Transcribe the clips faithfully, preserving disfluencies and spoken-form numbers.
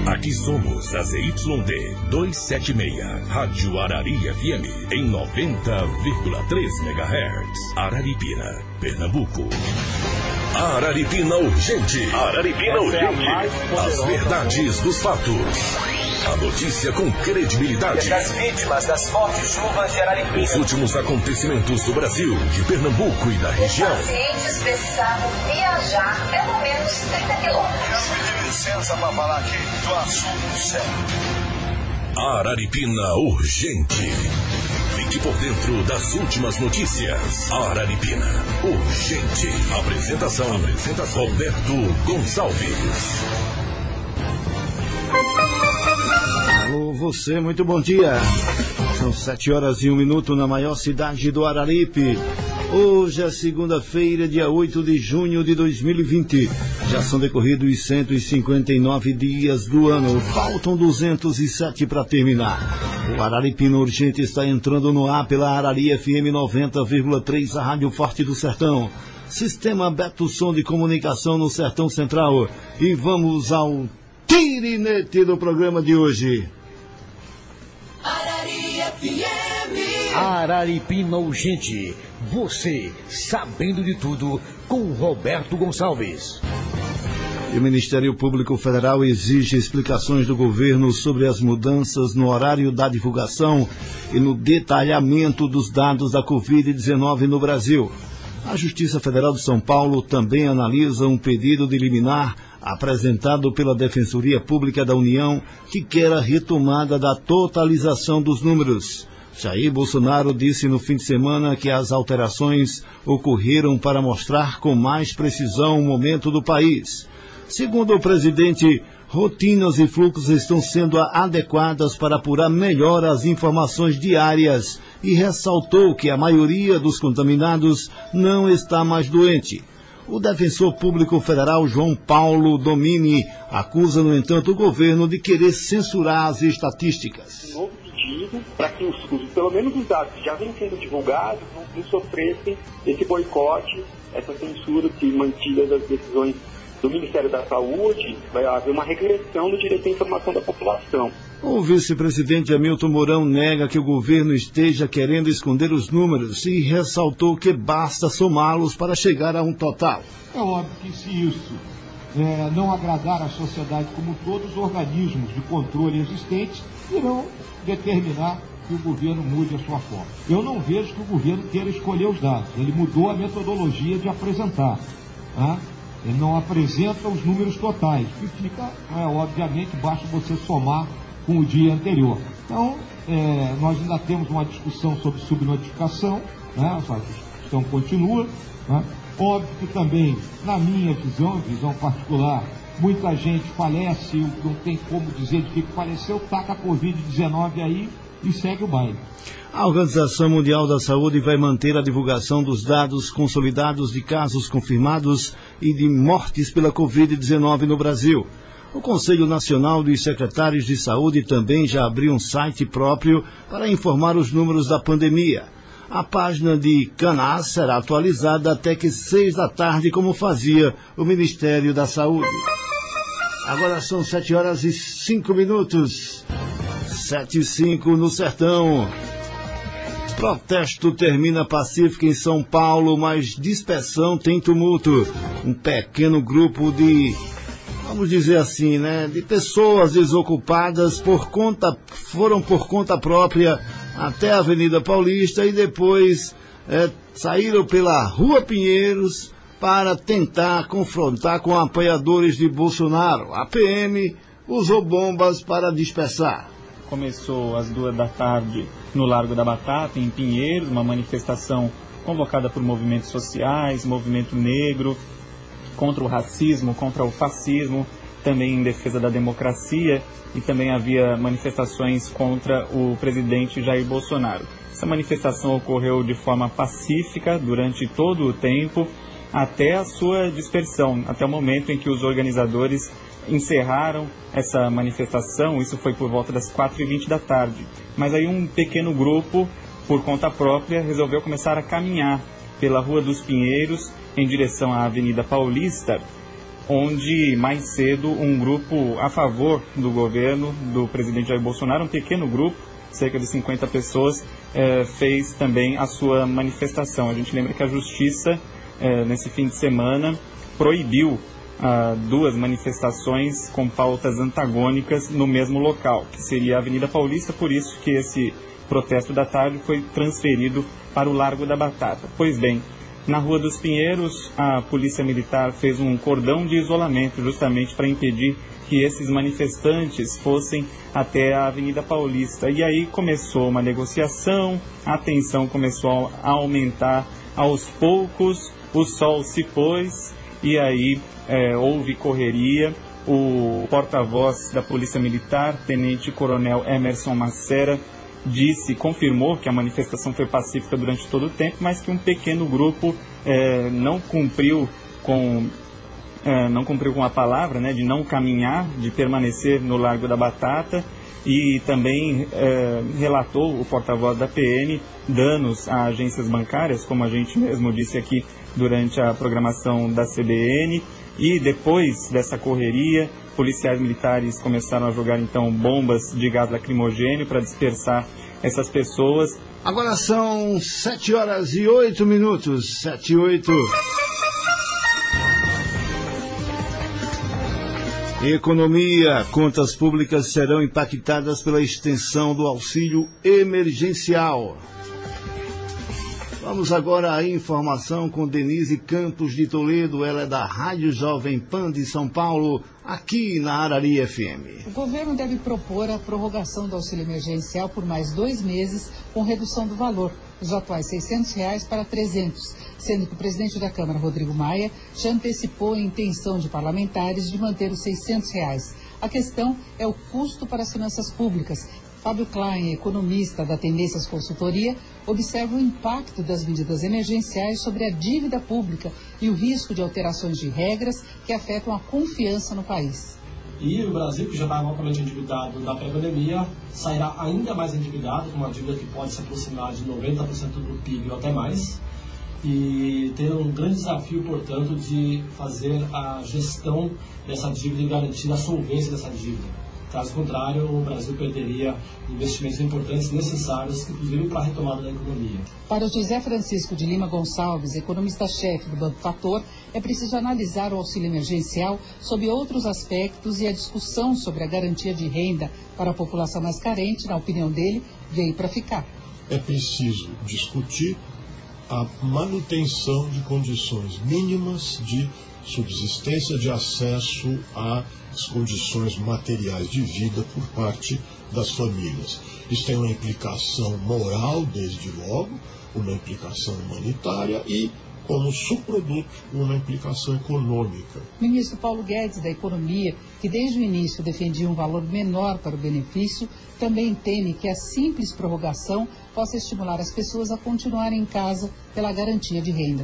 Aqui somos a Z Y D duzentos e setenta e seis, Rádio Arari F M, em noventa vírgula três megahertz. Araripina, Pernambuco. Araripina Urgente. Araripina Urgente. As verdades dos fatos. A notícia com credibilidade. Das vítimas das fortes chuvas de Araripina. Os últimos acontecimentos do Brasil, de Pernambuco e da região. Os pacientes precisavam viajar pelo menos trinta quilômetros. Pedir licença para falar aqui do assunto sério. Araripina Urgente. Fique por dentro das últimas notícias. Araripina Urgente. Apresentação, Apresentação Roberto Gonçalves. Alô, você, muito bom dia. São sete horas e um minuto na maior cidade do Araripe. Hoje é segunda-feira, dia oito de junho de dois mil e vinte. Já são decorridos cento e cinquenta e nove dias do ano. Faltam duzentos e sete para terminar. O Araripina Urgente está entrando no ar pela Arari F M noventa vírgula três, a Rádio Forte do Sertão. Sistema Beto Som de Comunicação no Sertão Central. E vamos ao tirinete do programa de hoje. Arari F M. Araripina Urgente. Você sabendo de tudo com Roberto Gonçalves. E o Ministério Público Federal exige explicações do governo sobre as mudanças no horário da divulgação e no detalhamento dos dados da covid dezenove no Brasil. A Justiça Federal de São Paulo também analisa um pedido de liminar apresentado pela Defensoria Pública da União, que quer a retomada da totalização dos números. Jair Bolsonaro disse no fim de semana que as alterações ocorreram para mostrar com mais precisão o momento do país. Segundo o presidente, rotinas e fluxos estão sendo adequadas para apurar melhor as informações diárias e ressaltou que a maioria dos contaminados não está mais doente. O defensor público federal João Paulo Domini acusa, no entanto, o governo de querer censurar as estatísticas. Um novo pedido para que, os, os, pelo menos os dados que já vêm sendo divulgados, não, não sofressem esse boicote, essa censura que mantidas as decisões do Ministério da Saúde, vai haver uma regressão no direito à informação da população. O vice-presidente Hamilton Mourão nega que o governo esteja querendo esconder os números e ressaltou que basta somá-los para chegar a um total. É óbvio que se isso é, não agradar a sociedade como todos, os organismos de controle existentes irão determinar que o governo mude a sua forma. Eu não vejo que o governo queira escolher os dados. Ele mudou a metodologia de apresentar. Tá? Ele não apresenta os números totais, que fica, é, obviamente, basta você somar com o dia anterior. Então, é, nós ainda temos uma discussão sobre subnotificação, né? Essa discussão continua, né? Óbvio que também, na minha visão, visão particular, muita gente falece, não tem como dizer de que faleceu, taca a covid dezenove aí e segue o baile. A Organização Mundial da Saúde vai manter a divulgação dos dados consolidados de casos confirmados e de mortes pela covid dezenove no Brasil. O Conselho Nacional dos Secretários de Saúde também já abriu um site próprio para informar os números da pandemia. A página de Canas será atualizada até que seis da tarde, como fazia o Ministério da Saúde. Agora são sete horas e cinco minutos. Sete e cinco no Sertão. Protesto termina pacífico em São Paulo, mas dispersão tem tumulto. Um pequeno grupo de, vamos dizer assim, né, de pessoas desocupadas por conta, foram por conta própria até a Avenida Paulista e depois é, saíram pela Rua Pinheiros para tentar confrontar com apoiadores de Bolsonaro. A P M usou bombas para dispersar. Começou às duas da tarde no Largo da Batata, em Pinheiros, uma manifestação convocada por movimentos sociais, movimento negro, contra o racismo, contra o fascismo, também em defesa da democracia, e também havia manifestações contra o presidente Jair Bolsonaro. Essa manifestação ocorreu de forma pacífica durante todo o tempo, até a sua dispersão, até o momento em que os organizadores encerraram essa manifestação. Isso foi por volta das quatro e vinte da tarde. Mas aí um pequeno grupo, por conta própria, resolveu começar a caminhar pela Rua dos Pinheiros em direção à Avenida Paulista, onde mais cedo um grupo a favor do governo do presidente Jair Bolsonaro, um pequeno grupo, cerca de cinquenta pessoas, eh, fez também a sua manifestação. A gente lembra que a Justiça, eh, nesse fim de semana, proibiu ah, duas manifestações com pautas antagônicas no mesmo local, que seria a Avenida Paulista, por isso que esse protesto da tarde foi transferido para o Largo da Batata. Pois bem, na Rua dos Pinheiros, a Polícia Militar fez um cordão de isolamento justamente para impedir que esses manifestantes fossem até a Avenida Paulista. E aí começou uma negociação, a tensão começou a aumentar aos poucos, o sol se pôs e aí é, houve correria. O porta-voz da Polícia Militar, Tenente Coronel Emerson Macera, disse, confirmou que a manifestação foi pacífica durante todo o tempo, mas que um pequeno grupo eh, não cumpriu com eh, não cumpriu com a palavra, né, de não caminhar, de permanecer no Largo da Batata, e também eh, relatou o porta-voz da P M danos a agências bancárias, como a gente mesmo disse aqui durante a programação da C B N. E depois dessa correria, policiais militares começaram a jogar então bombas de gás lacrimogêneo para dispersar essas pessoas. Agora são sete horas e oito minutos, sete e oito. Economia, contas públicas serão impactadas pela extensão do auxílio emergencial. Vamos agora à informação com Denise Campos de Toledo, ela é da Rádio Jovem Pan de São Paulo, aqui na Arari F M. O governo deve propor a prorrogação do auxílio emergencial por mais dois meses, com redução do valor, dos atuais seiscentos reais para trezentos, sendo que o presidente da Câmara, Rodrigo Maia, já antecipou a intenção de parlamentares de manter os seiscentos reais. A questão é o custo para as finanças públicas. Fábio Klein, economista da Tendências Consultoria, observa o impacto das medidas emergenciais sobre a dívida pública e o risco de alterações de regras que afetam a confiança no país. E o Brasil, que já estava altamente endividado da pré-pandemia, sairá ainda mais endividado, com uma dívida que pode se aproximar de noventa por cento do P I B ou até mais, e ter um grande desafio, portanto, de fazer a gestão dessa dívida e garantir a solvência dessa dívida. Caso contrário, o Brasil perderia investimentos importantes necessários, inclusive para a retomada da economia. Para José Francisco de Lima Gonçalves, economista-chefe do Banco Fator, é preciso analisar o auxílio emergencial sob outros aspectos e a discussão sobre a garantia de renda para a população mais carente, na opinião dele, veio para ficar. É preciso discutir a manutenção de condições mínimas de subsistência, de acesso a as condições materiais de vida por parte das famílias. Isso tem uma implicação moral, desde logo, uma implicação humanitária e, como subproduto, uma implicação econômica. O ministro Paulo Guedes, da Economia, que desde o início defendia um valor menor para o benefício, também teme que a simples prorrogação possa estimular as pessoas a continuarem em casa pela garantia de renda.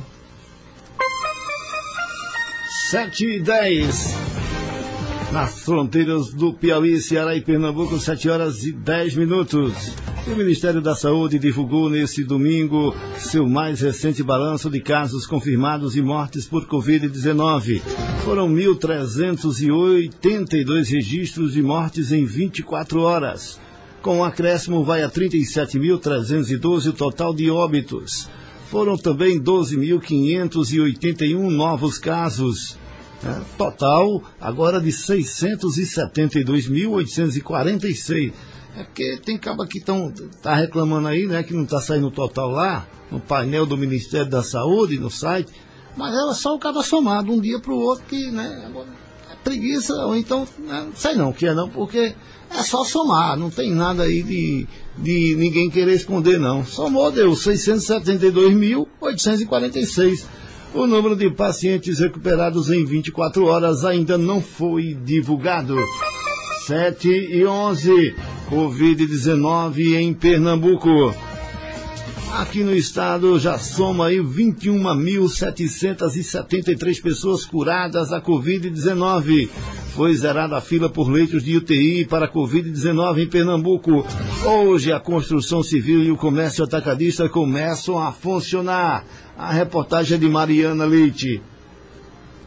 sete e dez. Nas fronteiras do Piauí, Ceará e Pernambuco, sete horas e dez minutos. O Ministério da Saúde divulgou nesse domingo seu mais recente balanço de casos confirmados e mortes por covid dezenove. Foram mil trezentos e oitenta e dois registros de mortes em vinte e quatro horas. Com o acréscimo vai a trinta e sete mil trezentos e doze o total de óbitos. Foram também doze mil quinhentos e oitenta e um novos casos. É, total agora de seiscentos e setenta e dois mil oitocentos e quarenta e seis. É porque tem cabo que estão tá reclamando aí, né, que não está saindo o total lá, no painel do Ministério da Saúde, no site, mas é só o cabo somado um dia para o outro, que, né, é preguiça, ou então, né, não sei não o que é não, porque é só somar, não tem nada aí de, de ninguém querer esconder não. Somou, deu seiscentos e setenta e dois mil oitocentos e quarenta e seis. O número de pacientes recuperados em vinte e quatro horas ainda não foi divulgado. sete e onze. covid dezenove em Pernambuco. Aqui no estado já soma aí vinte e uma mil setecentos e setenta e três pessoas curadas da covid dezenove. Foi zerada a fila por leitos de U T I para covid dezenove em Pernambuco. Hoje a construção civil e o comércio atacadista começam a funcionar. A reportagem é de Mariana Leite.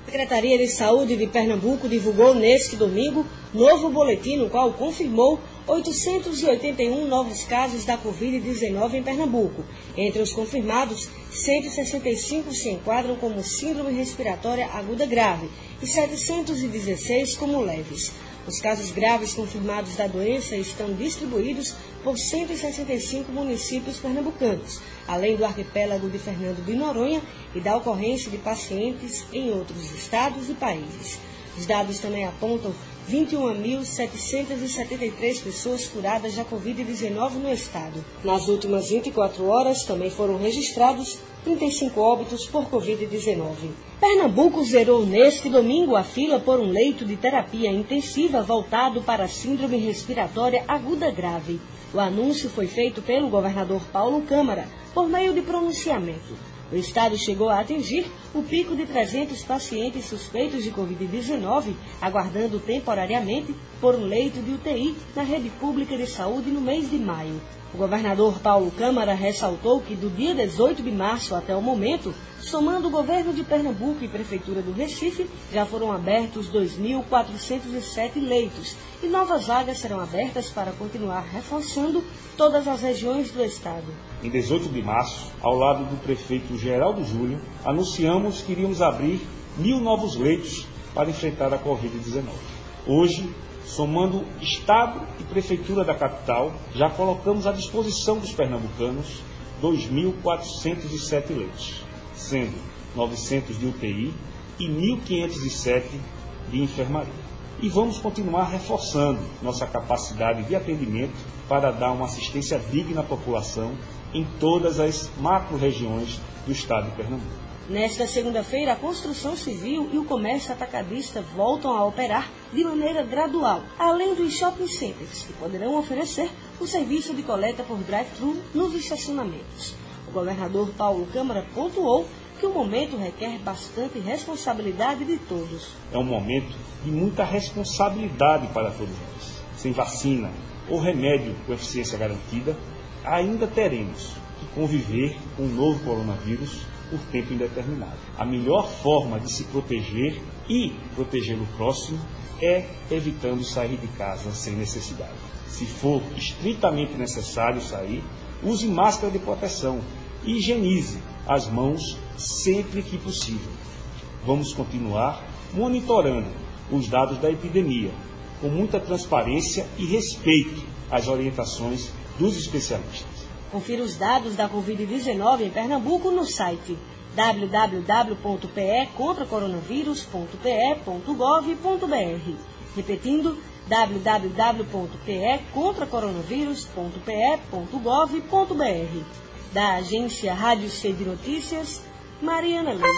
A Secretaria de Saúde de Pernambuco divulgou neste domingo novo boletim no qual confirmou oitocentos e oitenta e um novos casos da covid dezenove em Pernambuco. Entre os confirmados, cento e sessenta e cinco se enquadram como síndrome respiratória aguda grave e setecentos e dezesseis como leves. Os casos graves confirmados da doença estão distribuídos por cento e sessenta e cinco municípios pernambucanos, além do arquipélago de Fernando de Noronha e da ocorrência de pacientes em outros estados e países. Os dados também apontam vinte e um mil setecentos e setenta e três pessoas curadas da covid dezenove no estado. Nas últimas vinte e quatro horas também foram registrados trinta e cinco óbitos por covid dezenove. Pernambuco zerou neste domingo a fila por um leito de terapia intensiva voltado para a síndrome respiratória aguda grave. O anúncio foi feito pelo governador Paulo Câmara por meio de pronunciamento. O estado chegou a atingir o pico de trezentos pacientes suspeitos de covid dezenove, aguardando temporariamente por um leito de U T I na rede pública de saúde no mês de maio. O governador Paulo Câmara ressaltou que do dia dezoito de março até o momento, somando o governo de Pernambuco e Prefeitura do Recife, já foram abertos dois mil quatrocentos e sete leitos e novas vagas serão abertas para continuar reforçando todas as regiões do estado. Em dezoito de março, ao lado do prefeito Geraldo Júlio, anunciamos que iríamos abrir mil novos leitos para enfrentar a covid dezenove. Hoje, somando Estado e Prefeitura da capital, já colocamos à disposição dos pernambucanos dois mil quatrocentos e sete leitos, sendo novecentos de U T I e mil quinhentos e sete de enfermaria. E vamos continuar reforçando nossa capacidade de atendimento para dar uma assistência digna à população em todas as macro-regiões do estado de Pernambuco. Nesta segunda-feira, a construção civil e o comércio atacadista voltam a operar de maneira gradual, além dos shopping centers, que poderão oferecer o serviço de coleta por drive-thru nos estacionamentos. O governador Paulo Câmara pontuou que o momento requer bastante responsabilidade de todos. É um momento de muita responsabilidade para todos nós. Sem vacina ou remédio com eficiência garantida, ainda teremos que conviver com o novo coronavírus por tempo indeterminado. A melhor forma de se proteger e proteger o próximo é evitando sair de casa sem necessidade. Se for estritamente necessário sair, use máscara de proteção e higienize as mãos sempre que possível. Vamos continuar monitorando os dados da epidemia, com muita transparência e respeito às orientações dos especialistas. Confira os dados da covid dezenove em Pernambuco no site w w w ponto p e contra coronavírus ponto p e ponto gov ponto b r. Repetindo, w w w ponto p e contra coronavírus ponto p e ponto gov ponto b r. Da agência Rádio C de Notícias, Mariana Leite.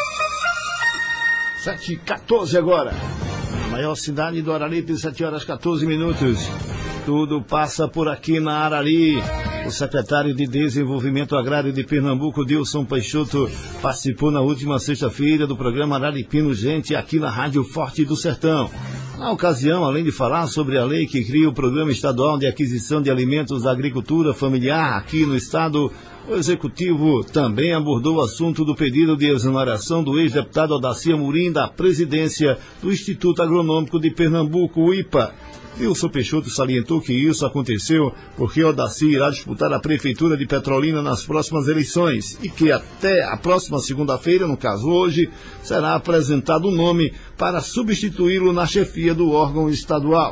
sete e quatorze agora. A maior cidade do Arari tem sete horas e quatorze minutos. Tudo passa por aqui na Arari. O secretário de Desenvolvimento Agrário de Pernambuco, Dilson Peixoto, participou na última sexta-feira do programa Araripino Gente aqui na Rádio Forte do Sertão. Na ocasião, além de falar sobre a lei que cria o Programa Estadual de Aquisição de Alimentos da Agricultura Familiar aqui no estado, o executivo também abordou o assunto do pedido de exoneração do ex-deputado Odaci Amorim da presidência do Instituto Agronômico de Pernambuco, o I P A. Dilson Peixoto salientou que isso aconteceu porque Odaci irá disputar a Prefeitura de Petrolina nas próximas eleições e que até a próxima segunda-feira, no caso hoje, será apresentado um nome para substituí-lo na chefia do órgão estadual.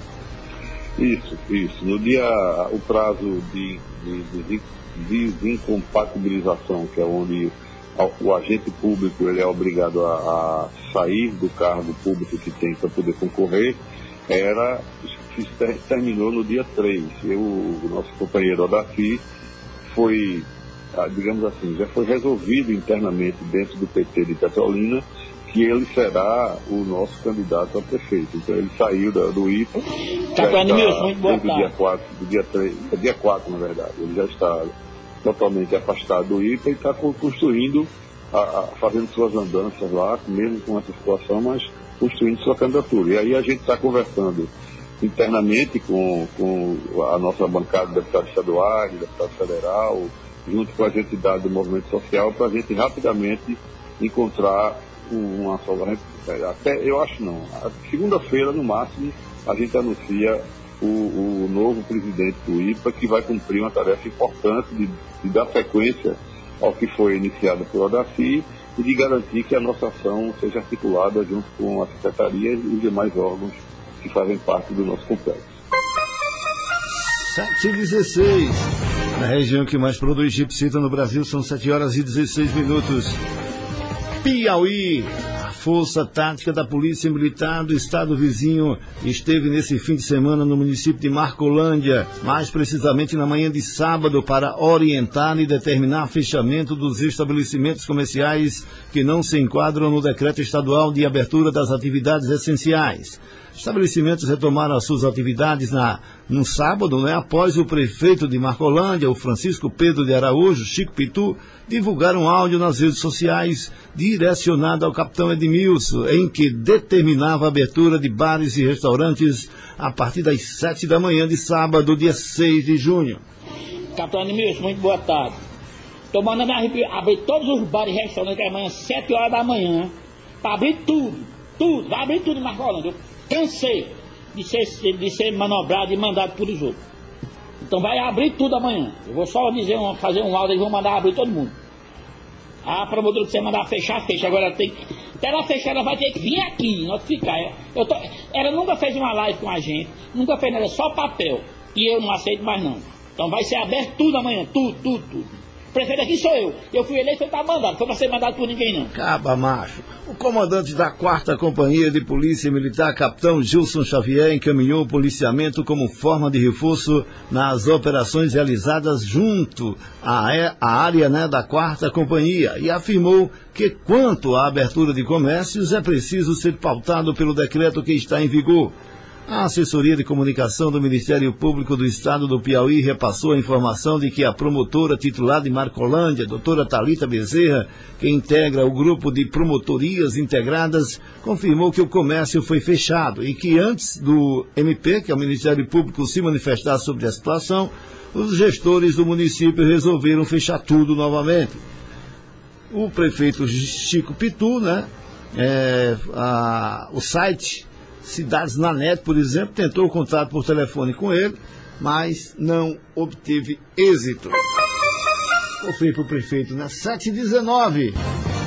Isso, isso. No dia, o prazo de, de, de, de desincompatibilização, que é onde o agente público ele é obrigado a, a sair do cargo público que tem para poder concorrer, era, terminou no dia três. Eu, o nosso companheiro Odaci foi, digamos assim, já foi resolvido internamente dentro do P T de Petrolina que ele será o nosso candidato a prefeito. Então ele saiu da, do I P A, tá, já está, muito boa desde o dia quatro, do dia três, é dia quatro na verdade, ele já está totalmente afastado do I P A e está construindo, a, a, fazendo suas andanças lá, mesmo com essa situação, mas construindo sua candidatura. E aí a gente está conversando internamente com, com a nossa bancada de deputados estaduais, deputado federal, junto com as entidades do movimento social, para a gente rapidamente encontrar uma folga, até, eu acho não, segunda-feira no máximo a gente anuncia o, o novo presidente do I P A, que vai cumprir uma tarefa importante de, de dar sequência ao que foi iniciado pelo Odaci e de garantir que a nossa ação seja articulada junto com a Secretaria e os demais órgãos que fazem parte do nosso complexo. sete e dezesseis. Na região que mais produz gipsita no Brasil são sete horas e dezesseis minutos. Piauí. A Força Tática da Polícia Militar do Estado vizinho esteve nesse fim de semana no município de Marcolândia, mais precisamente na manhã de sábado, para orientar e determinar fechamento dos estabelecimentos comerciais que não se enquadram no decreto estadual de abertura das atividades essenciais. Estabelecimentos retomaram as suas atividades na, no sábado, né, após o prefeito de Marcolândia, o Francisco Pedro de Araújo, Chico Pitu, divulgar um áudio nas redes sociais direcionado ao capitão Edmilson, em que determinava a abertura de bares e restaurantes a partir das sete da manhã de sábado, dia seis de junho. Capitão Edmilson, muito boa tarde. Estou mandando abrir todos os bares e restaurantes amanhã, sete horas da manhã, para abrir tudo, tudo, vai abrir tudo em Marcolândia. Cansei de ser, de ser manobrado e mandado por os outros. Então vai abrir tudo amanhã. Eu vou só dizer, fazer um áudio e vou mandar abrir todo mundo. A promotora que você mandar fechar, fecha. Agora tem que. Até ela fechar, ela vai ter que vir aqui, notificar. Eu tô, ela nunca fez uma live com a gente, nunca fez nada, só papel. E eu não aceito mais não. Então vai ser aberto tudo amanhã, tudo, tudo, tudo. O prefeito aqui sou eu. Eu fui eleito, eu estava mandado. Foi para ser mandado por ninguém, não. Caba macho. O comandante da quarta Companhia de Polícia Militar, capitão Gilson Xavier, encaminhou o policiamento como forma de reforço nas operações realizadas junto à, à área, né, da quarta Companhia e afirmou que, quanto à abertura de comércios, é preciso ser pautado pelo decreto que está em vigor. A assessoria de comunicação do Ministério Público do Estado do Piauí repassou a informação de que a promotora titular de Marcolândia, doutora Thalita Bezerra, que integra o grupo de promotorias integradas, confirmou que o comércio foi fechado e que antes do M P, que é o Ministério Público, se manifestar sobre a situação, os gestores do município resolveram fechar tudo novamente. O prefeito Chico Pitu, né, é, a, o site Cidades na Net, por exemplo, tentou o contato por telefone com ele, mas não obteve êxito. Conferi para o prefeito, né? sete e dezenove.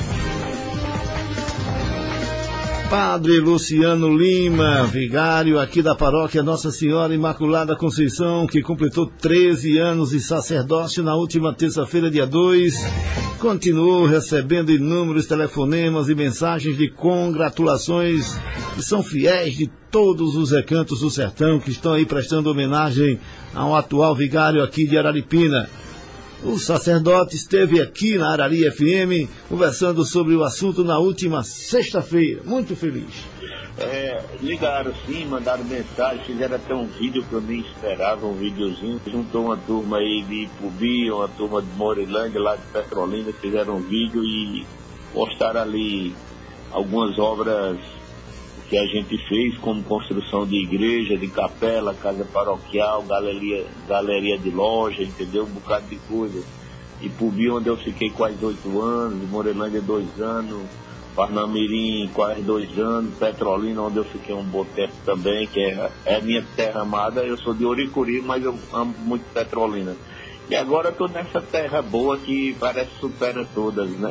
Padre Luciano Lima, vigário aqui da paróquia Nossa Senhora Imaculada Conceição, que completou treze anos de sacerdócio na última terça-feira, dia dois, continuou recebendo inúmeros telefonemas e mensagens de congratulações, que são fiéis de todos os recantos do sertão, que estão aí prestando homenagem ao atual vigário aqui de Araripina. O sacerdote esteve aqui na Arari F M conversando sobre o assunto na última sexta-feira. Muito feliz. É, ligaram sim, mandaram mensagem, fizeram até um vídeo que eu nem esperava, um videozinho. Juntou uma turma aí de Ipubi, uma turma de Morilândia, lá de Petrolina, fizeram um vídeo e postaram ali algumas obras que a gente fez, como construção de igreja, de capela, casa paroquial, galeria, galeria de loja, entendeu? Um bocado de coisa. Ipubi, onde eu fiquei quase oito anos, Morelândia dois anos, Parnamirim quase dois anos, Petrolina, onde eu fiquei um bom tempo também, que é, é minha terra amada. Eu sou de Oricuri, mas eu amo muito Petrolina. E agora eu tô nessa terra boa que parece supera todas, né?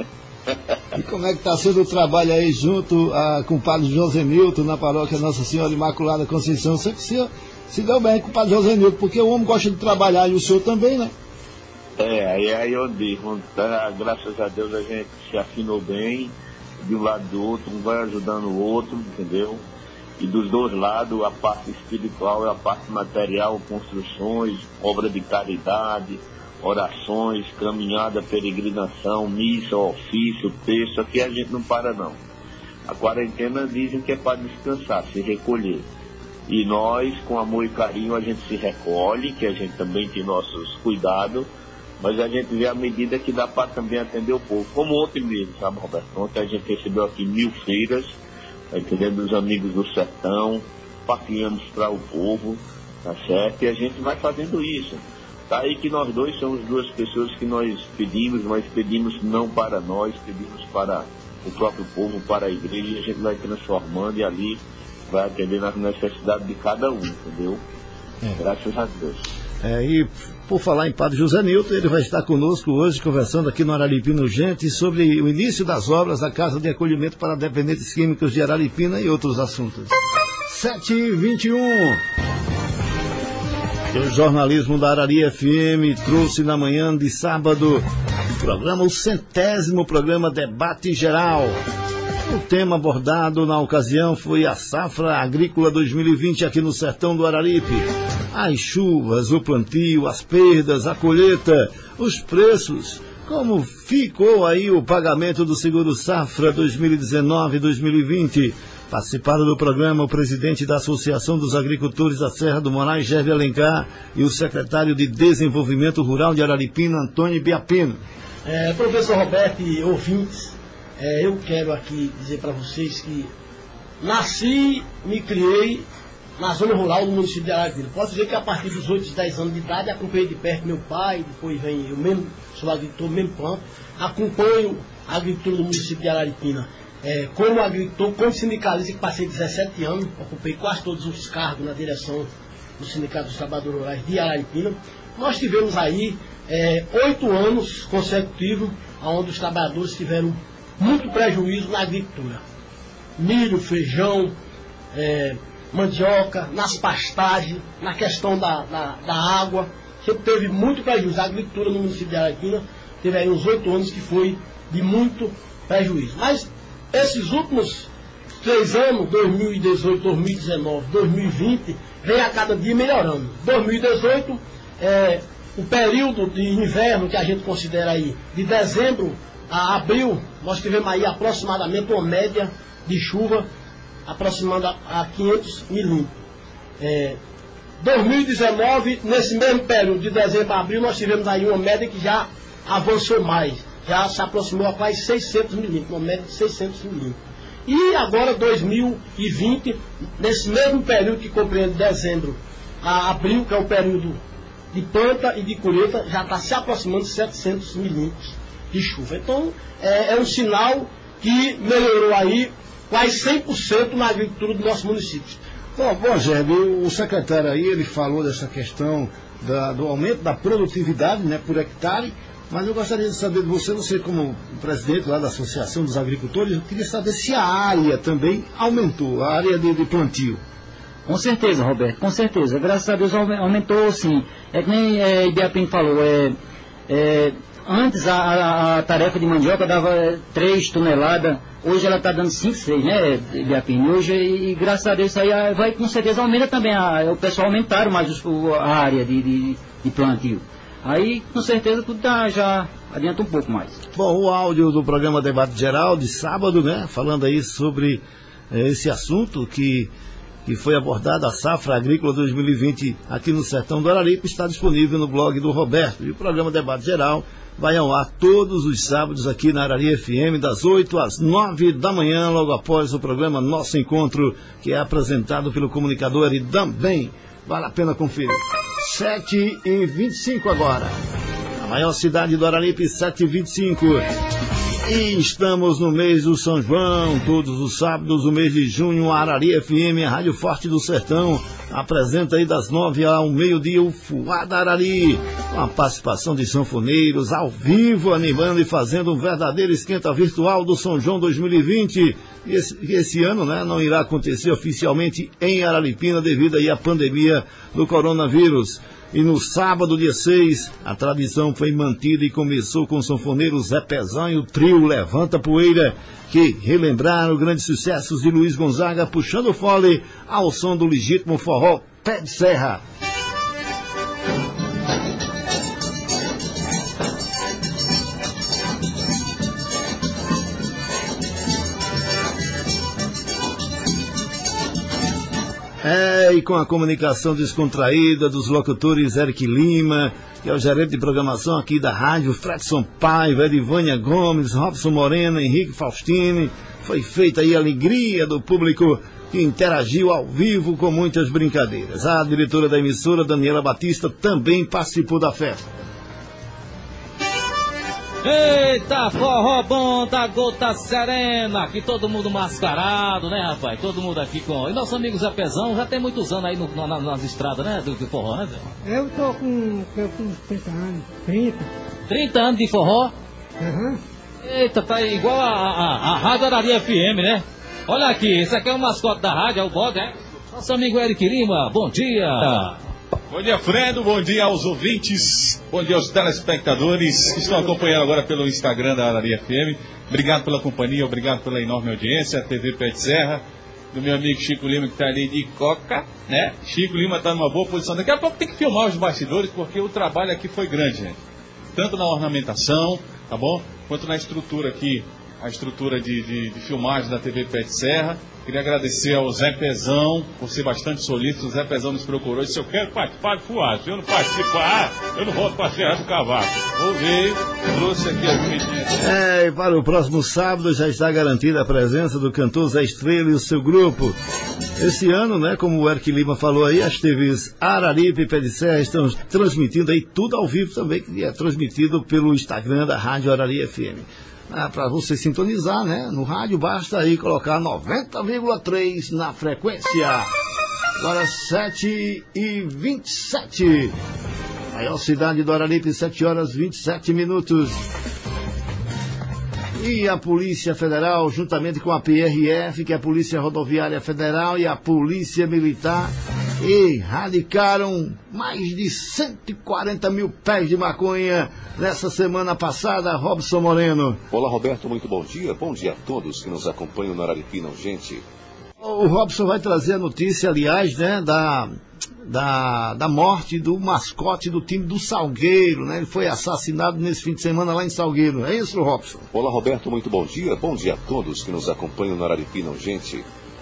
E como é que está sendo o trabalho aí junto a, com o padre José Nilton na paróquia Nossa Senhora Imaculada Conceição? Você que se, se deu bem com o padre José Nilton, porque o homem gosta de trabalhar e o senhor também, né? É, aí, aí eu digo, tá, graças a Deus a gente se afinou bem, de um lado do outro, um vai ajudando o outro, entendeu? E dos dois lados, a parte espiritual e a parte material, construções, obra de caridade, orações, caminhada, peregrinação, missa, ofício, texto. Aqui a gente não para não. A quarentena dizem que é para descansar, se recolher. E nós, com amor e carinho, a gente se recolhe, que a gente também tem nossos cuidados, mas a gente vê a medida que dá para também atender o povo. Como ontem mesmo, sabe, Roberto? Ontem a gente recebeu aqui mil feiras, tá entendendo? Os amigos do sertão, partilhamos para o povo, tá certo? E a gente vai fazendo isso. Tá aí que nós dois somos duas pessoas que nós pedimos, mas pedimos não para nós, pedimos para o próprio povo para a igreja, e a gente vai transformando e ali vai atender nas necessidades de cada um, entendeu? É. Graças a Deus. É, e por falar em Padre José Nilton, ele vai estar conosco hoje, conversando aqui no Araripina Urgente sobre o início das obras da Casa de Acolhimento para Dependentes Químicos de Araripina e outros assuntos. sete e vinte e um. O jornalismo da Arari F M trouxe na manhã de sábado o programa, o centésimo programa Debate Geral. O tema abordado na ocasião foi a safra agrícola dois mil e vinte aqui no sertão do Araripe. As chuvas, o plantio, as perdas, a colheita, os preços. Como ficou aí o pagamento do seguro safra dois mil e dezenove dois mil e vinte? Participaram do programa o presidente da Associação dos Agricultores da Serra do Moraes, Gerve Alencar, e o secretário de Desenvolvimento Rural de Araripina, Antônio Biapino. É, professor Roberto e ouvintes, é, eu quero aqui dizer para vocês que nasci, me criei na zona rural do município de Araripina. Posso dizer que a partir dos oito, dez anos de idade acompanhei de perto meu pai, depois vem eu mesmo, sou agricultor, mesmo plano, acompanho a agricultura do município de Araripina. É, como agricultor, como sindicalista, que passei dezessete anos, ocupei quase todos os cargos na direção do Sindicato dos Trabalhadores Rurais de Araripina. Nós tivemos aí é, oito anos consecutivos, onde os trabalhadores tiveram muito prejuízo na agricultura. Milho, feijão, é, mandioca, nas pastagens, na questão da, da, da água. Sempre teve muito prejuízo. A agricultura no município de Araripina teve aí uns oito anos que foi de muito prejuízo. Mas esses últimos três anos, dois mil e dezoito, dois mil e dezenove, dois mil e vinte, vem a cada dia melhorando. dois mil e dezoito, é, o período de inverno que a gente considera aí, de dezembro a abril, nós tivemos aí aproximadamente uma média de chuva aproximando a quinhentos milímetros. É, dois mil e dezenove, nesse mesmo período de dezembro a abril, nós tivemos aí uma média que já avançou mais. Já se aproximou a quase seiscentos milímetros, uma média de seiscentos milímetros. E agora, dois mil e vinte, nesse mesmo período que compreende dezembro a abril, que é o período de planta e de colheita, já está se aproximando de setecentos milímetros de chuva. Então, é, é um sinal que melhorou aí quase cem por cento na agricultura do nosso município. Bom, bom Gerbe, o secretário aí, ele falou dessa questão da, do aumento da produtividade, né, por hectare. Mas eu gostaria de saber de você, você como presidente lá da Associação dos Agricultores, eu queria saber se a área também aumentou, a área de, de plantio. Com certeza, Roberto, com certeza. Graças a Deus aumentou, sim. É que nem é, Ibiapim falou, é, é, antes a, a, a tarefa de mandioca dava três toneladas, hoje ela está dando cinco, seis, né, Ibiapim? Hoje, e, e graças a Deus isso aí vai, com certeza aumenta também, a, o pessoal aumentaram mais o, a área de, de, de plantio. Aí, com certeza, tudo tá, já adianta um pouco mais. Bom, o áudio do programa Debate Geral de sábado, né? Falando aí sobre eh, esse assunto que, que foi abordado, a safra agrícola dois mil e vinte aqui no sertão do Araripe, está disponível no blog do Roberto. E o programa Debate Geral vai ao ar todos os sábados aqui na Arari F M, das oito às nove da manhã, logo após o programa Nosso Encontro, que é apresentado pelo comunicador Eridan Bem. Vale a pena conferir. sete e vinte e cinco agora. A maior cidade do Araripe, sete e vinte e cinco. E estamos no mês do São João, todos os sábados do mês de junho, a Arari F M, a Rádio Forte do Sertão, apresenta aí das nove ao meio-dia o Fuada Arari, com a participação de sanfoneiros ao vivo, animando e fazendo um verdadeiro esquenta virtual do São João dois mil e vinte. E esse, esse ano, né, não irá acontecer oficialmente em Araripina devido aí à pandemia do coronavírus. E no sábado, dia seis, a tradição foi mantida e começou com o sanfoneiro Zé Pezão e o trio Levanta Poeira, que relembraram grandes sucessos de Luiz Gonzaga, puxando o fole ao som do legítimo forró Pé de Serra. É, e com a comunicação descontraída dos locutores Eric Lima, que é o gerente de programação aqui da rádio, Fredson Paiva, Edivânia Gomes, Robson Moreno, Henrique Faustini, foi feita aí a alegria do público que interagiu ao vivo com muitas brincadeiras. A diretora da emissora, Daniela Batista, também participou da festa. Eita, forró bom da Gota Serena, aqui todo mundo mascarado, né, rapaz? Todo mundo aqui com... E nosso amigo Zé Pezão já tem muitos anos aí no, na, nas estradas, né, do, do forró, né, Zé? Eu tô com, eu com trinta anos, trinta. trinta anos de forró? Uhum. Eita, tá igual a, a, a Rádio Araria F M, né? Olha aqui, esse aqui é o mascote da rádio, é o bode, é? Nosso amigo Eric Lima, bom dia. Bom dia, Fredo, bom dia aos ouvintes, bom dia aos telespectadores que estão acompanhando agora pelo Instagram da Araria F M. Obrigado pela companhia, obrigado pela enorme audiência, a T V Pé de Serra, do meu amigo Chico Lima que está ali de coca, né? Chico Lima está numa boa posição. Daqui a pouco tem que filmar os bastidores porque o trabalho aqui foi grande, gente. Tanto na ornamentação, tá bom? Quanto na estrutura aqui, a estrutura de, de, de filmagem da T V Pé de Serra. Queria agradecer ao Zé Pezão por ser bastante solícito. O Zé Pezão nos procurou e disse: eu quero participar do Fuad. Se eu não participo, ah, eu não volto para a Serra do Cavaco. Vou ver, trouxe aqui a vinhetinha. É, e para o próximo sábado já está garantida a presença do cantor Zé Estrela e o seu grupo. Esse ano, né, como o Eric Lima falou aí, as T Vs Araripe e Pé de Serra estão transmitindo aí tudo ao vivo também, que é transmitido pelo Instagram da Rádio Araria F M. Ah, para você sintonizar, né? No rádio basta aí colocar noventa vírgula três na frequência. Agora sete e vinte e sete. Maior cidade do Araripe, sete horas e vinte e sete minutos. E a Polícia Federal, juntamente com a P R F, que é a Polícia Rodoviária Federal, e a Polícia Militar, erradicaram mais de cento e quarenta mil pés de maconha nessa semana passada. Robson Moreno. Olá, Roberto, muito bom dia. Bom dia a todos que nos acompanham no Araripina, gente. O Robson vai trazer a notícia, aliás, né, da, da, da morte do mascote do time do Salgueiro, né? Ele foi assassinado nesse fim de semana lá em Salgueiro. É isso, Robson? Olá, Roberto, muito bom dia. Bom dia a todos que nos acompanham no Araripina, gente.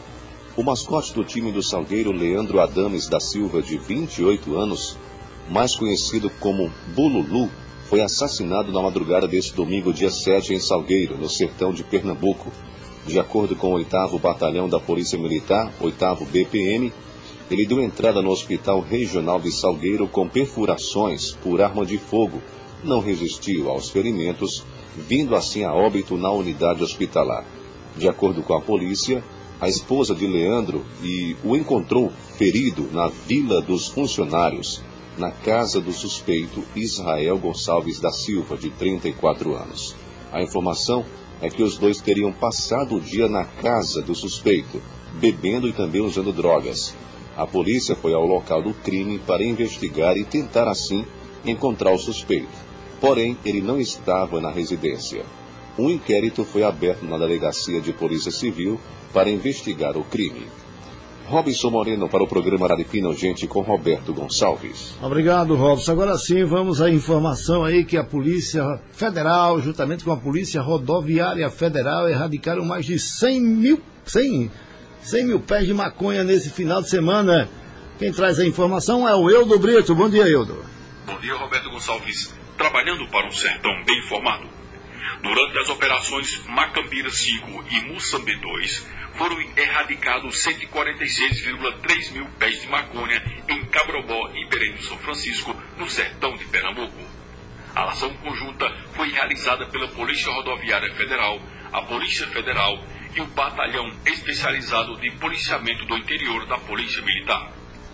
O mascote do time do Salgueiro, Leandro Adames da Silva, de vinte e oito anos, mais conhecido como Bululu, foi assassinado na madrugada deste domingo, dia sete, em Salgueiro, no sertão de Pernambuco. De acordo com o oitavo Batalhão da Polícia Militar, oitavo B P M, ele deu entrada no Hospital Regional de Salgueiro com perfurações por arma de fogo. Não resistiu aos ferimentos, vindo assim a óbito na unidade hospitalar. De acordo com a polícia, a esposa de Leandro e o encontrou ferido na Vila dos Funcionários, na casa do suspeito Israel Gonçalves da Silva, de trinta e quatro anos. A informação é que os dois teriam passado o dia na casa do suspeito, bebendo e também usando drogas. A polícia foi ao local do crime para investigar e tentar, assim, encontrar o suspeito. Porém, ele não estava na residência. Um inquérito foi aberto na Delegacia de Polícia Civil para investigar o crime. Robson Moreno para o programa Araripina Urgente com Roberto Gonçalves. Obrigado, Robson. Agora sim, vamos à informação aí que a Polícia Federal, juntamente com a Polícia Rodoviária Federal, erradicaram mais de cem mil, cem, cem mil pés de maconha nesse final de semana. Quem traz a informação é o Eudo Brito. Bom dia, Eudo. Bom dia, Roberto Gonçalves. Trabalhando para um sertão bem informado. Durante as operações Macambira cinco e Moçambique dois, foram erradicados cento e quarenta e seis vírgula três mil pés de maconha em Cabrobó e Belém do São Francisco, no sertão de Pernambuco. A ação conjunta foi realizada pela Polícia Rodoviária Federal, a Polícia Federal e o Batalhão Especializado de Policiamento do Interior da Polícia Militar.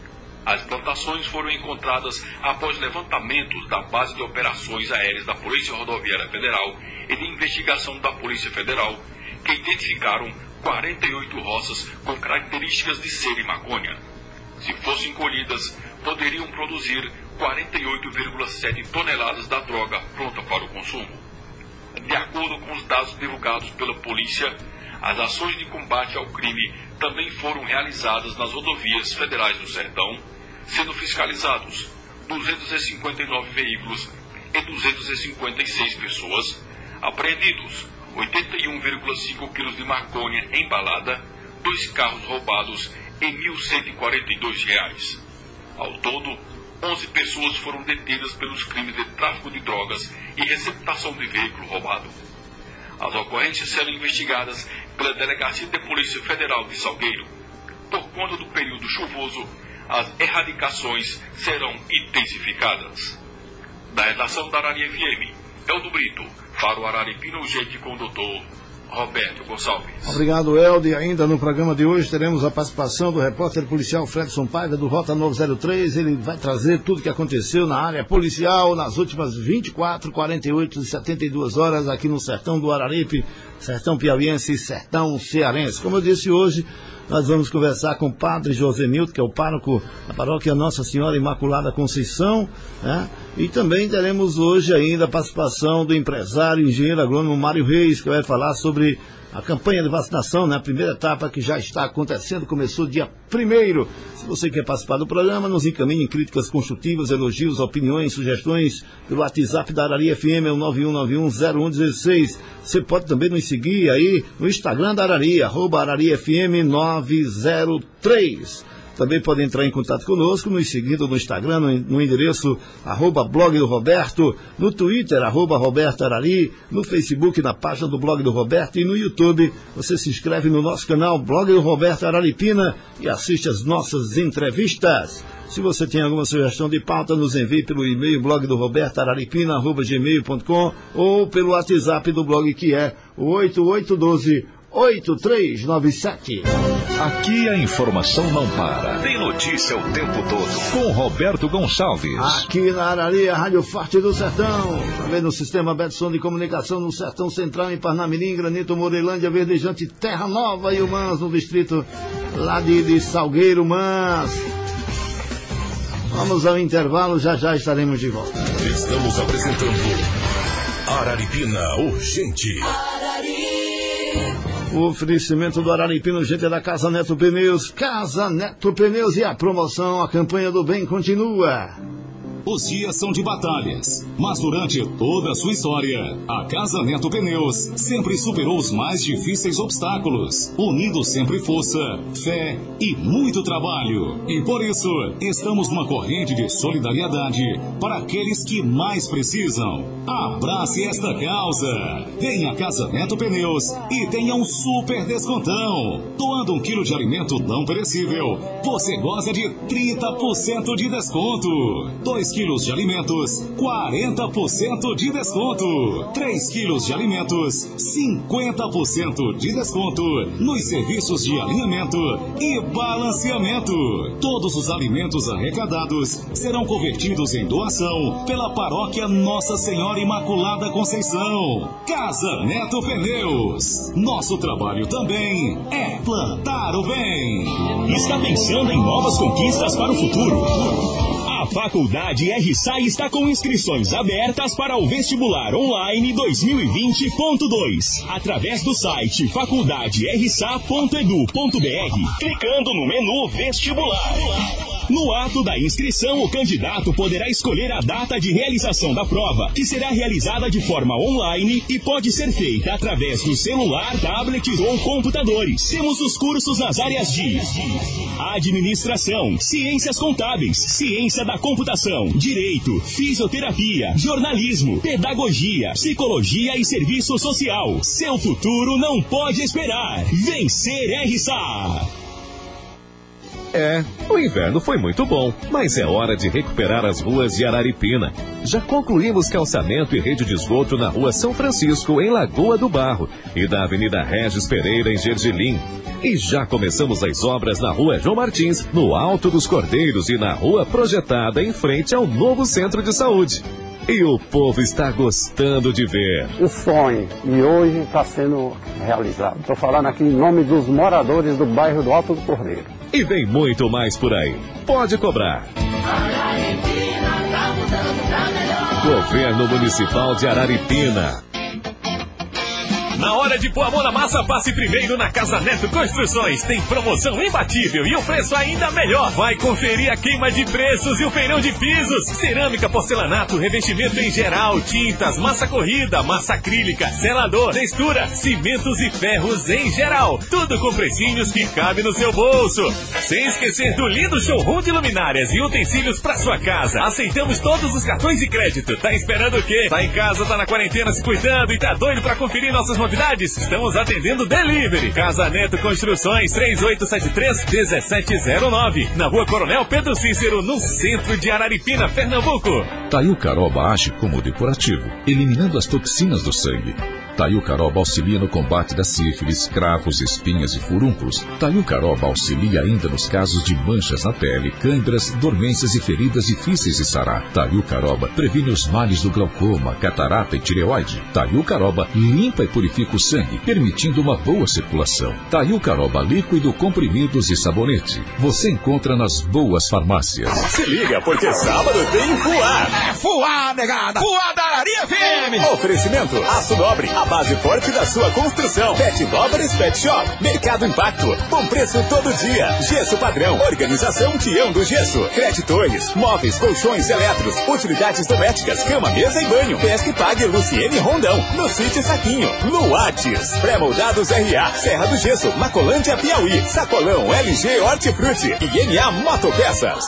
As plantações foram encontradas após levantamentos da Base de Operações Aéreas da Polícia Rodoviária Federal e de investigação da Polícia Federal, que identificaram quarenta e oito roças com características de serem maconha. Se fossem colhidas, poderiam produzir quarenta e oito vírgula sete toneladas da droga pronta para o consumo. De acordo com os dados divulgados pela polícia, as ações de combate ao crime também foram realizadas nas rodovias federais do sertão, sendo fiscalizados duzentos e cinquenta e nove veículos e duzentas e cinquenta e seis pessoas, apreendidos oitenta e um vírgula cinco quilos de maconha embalada, dois carros roubados e mil cento e quarenta e dois reais. Ao todo, onze pessoas foram detidas pelos crimes de tráfico de drogas e receptação de veículo roubado. As ocorrências serão investigadas pela Delegacia de Polícia Federal de Salgueiro. Por conta do período chuvoso, as erradicações serão intensificadas. Da redação da Araria F M, Eldo Brito, Para o Araripina Urgente com o doutor Roberto Gonçalves. Obrigado, Helder. Ainda no programa de hoje teremos a participação do repórter policial Fredson Paiva, do Rota novecentos e três. Ele vai trazer tudo o que aconteceu na área policial nas últimas vinte e quatro, quarenta e oito e setenta e duas horas aqui no sertão do Araripe, sertão piauiense e sertão cearense. Como eu disse hoje, nós vamos conversar com o padre José Nilton, que é o pároco da paróquia Nossa Senhora Imaculada Conceição, né? E também teremos hoje ainda a participação do empresário e engenheiro agrônomo Mário Reis, que vai falar sobre a campanha de vacinação, né? A primeira etapa que já está acontecendo, começou dia primeiro. Se você quer participar do programa, nos encaminhe críticas construtivas, elogios, opiniões, sugestões pelo WhatsApp da Arari F M, é o nove um nove um zero um um seis. Você pode também nos seguir aí no Instagram da Arari, arroba Arari F M nove zero três. Também pode entrar em contato conosco, nos seguindo no Instagram, no, no endereço arroba blog do Roberto, no Twitter, arroba Roberto Arari, no Facebook, na página do blog do Roberto, e no YouTube você se inscreve no nosso canal Blog do Roberto Araripina e assiste as nossas entrevistas. Se você tem alguma sugestão de pauta, nos envie pelo e-mail blog do Roberto Araripina, arroba gmail ponto com, ou pelo WhatsApp do blog, que é o oito oito um dois oito três nove sete. Aqui a informação não para. Tem notícia o tempo todo. Com Roberto Gonçalves. Aqui na Arari, a Rádio Forte do Sertão. Também no Sistema Betson de Comunicação no Sertão Central, em Parnamirim, Granito, Morelândia, Verdejante, Terra Nova e Humans, no distrito lá de, de Salgueiro, Humans. Vamos ao intervalo, já já estaremos de volta. Estamos apresentando Araripina Urgente. Arari. O oferecimento do Araripina Urgente é da Casa Neto Pneus. Casa Neto Pneus, e a promoção, a campanha do bem continua. Os dias são de batalhas, mas durante toda a sua história, a Casa Neto Pneus sempre superou os mais difíceis obstáculos, unindo sempre força, fé e muito trabalho. E por isso, estamos numa corrente de solidariedade para aqueles que mais precisam. Abrace esta causa. Venha à Casa Neto Pneus e tenha um super descontão. Doando um quilo de alimento não perecível, você goza de trinta por cento de desconto. Dois quilos de alimentos, quarenta por cento de desconto. três quilos de alimentos, cinquenta por cento de desconto nos serviços de alinhamento e balanceamento. Todos os alimentos arrecadados serão convertidos em doação pela paróquia Nossa Senhora Imaculada Conceição. Casa Neto Pneus. Nosso trabalho também é plantar o bem. Está pensando em novas conquistas para o futuro? A Faculdade R S A está com inscrições abertas para o vestibular online dois mil e vinte ponto dois, através do site faculdade r s a ponto edu ponto b r, clicando no menu vestibular. No ato da inscrição, o candidato poderá escolher a data de realização da prova, que será realizada de forma online e pode ser feita através do celular, tablets ou computadores. Temos os cursos nas áreas de administração, ciências contábeis, ciência da computação, direito, fisioterapia, jornalismo, pedagogia, psicologia e serviço social. Seu futuro não pode esperar. Vencer R S A. É, o inverno foi muito bom, mas é hora de recuperar as ruas de Araripina. Já concluímos calçamento e rede de esgoto na Rua São Francisco, em Lagoa do Barro, e da Avenida Regis Pereira, em Gergelim. E já começamos as obras na Rua João Martins, no Alto dos Cordeiros, e na Rua Projetada, em frente ao novo Centro de Saúde. E o povo está gostando de ver. O sonho, e hoje está sendo realizado. Estou falando aqui em nome dos moradores do bairro do Alto do Cordeiro. E vem muito mais por aí. Pode cobrar. Araripina tá mudando pra melhor. Governo Municipal de Araripina. Na hora de pôr a mão na massa, passe primeiro na Casa Neto Construções. Tem promoção imbatível e o preço ainda melhor. Vai conferir a queima de preços e o feirão de pisos. Cerâmica, porcelanato, revestimento em geral, tintas, massa corrida, massa acrílica, selador, textura, cimentos e ferros em geral. Tudo com precinhos que cabe no seu bolso. Sem esquecer do lindo showroom de luminárias e utensílios para sua casa. Aceitamos todos os cartões de crédito. Tá esperando o quê? Tá em casa, tá na quarentena se cuidando e tá doido para conferir nossas notícias? novidades, estamos atendendo delivery. Casa Neto Construções, três oito sete três, um sete zero nove. Na Rua Coronel Pedro Cícero, no centro de Araripina, Pernambuco. Taiu Caroba age como depurativo, eliminando as toxinas do sangue. Taiu Caroba auxilia no combate da sífilis, cravos, espinhas e furúnculos. Taiu Caroba auxilia ainda nos casos de manchas na pele, câimbras, dormências e feridas difíceis de sarar. Taiu Caroba previne os males do glaucoma, catarata e tireoide. Taiu Caroba limpa e purifica o sangue, permitindo uma boa circulação. Taiu Caroba líquido, comprimidos e sabonete. Você encontra nas boas farmácias. Se liga, porque sábado tem Fuá. É Fuá, negada! Fuá da Araria F M! Oferecimento Aço Nobre, a base forte da sua construção. Pet Lovers Pet Shop. Mercado Impacto. Bom preço todo dia. Gesso Padrão. Organização Tião do Gesso. Fred Torres. Móveis, colchões, eletros. Utilidades domésticas. Cama, mesa e banho. Pesca e Pague Luciene Rondão. No Sítio Saquinho. Luates. Pré-moldados R A. Serra do Gesso. Macolândia Piauí. Sacolão L G Hortifruti. E N A Motopeças.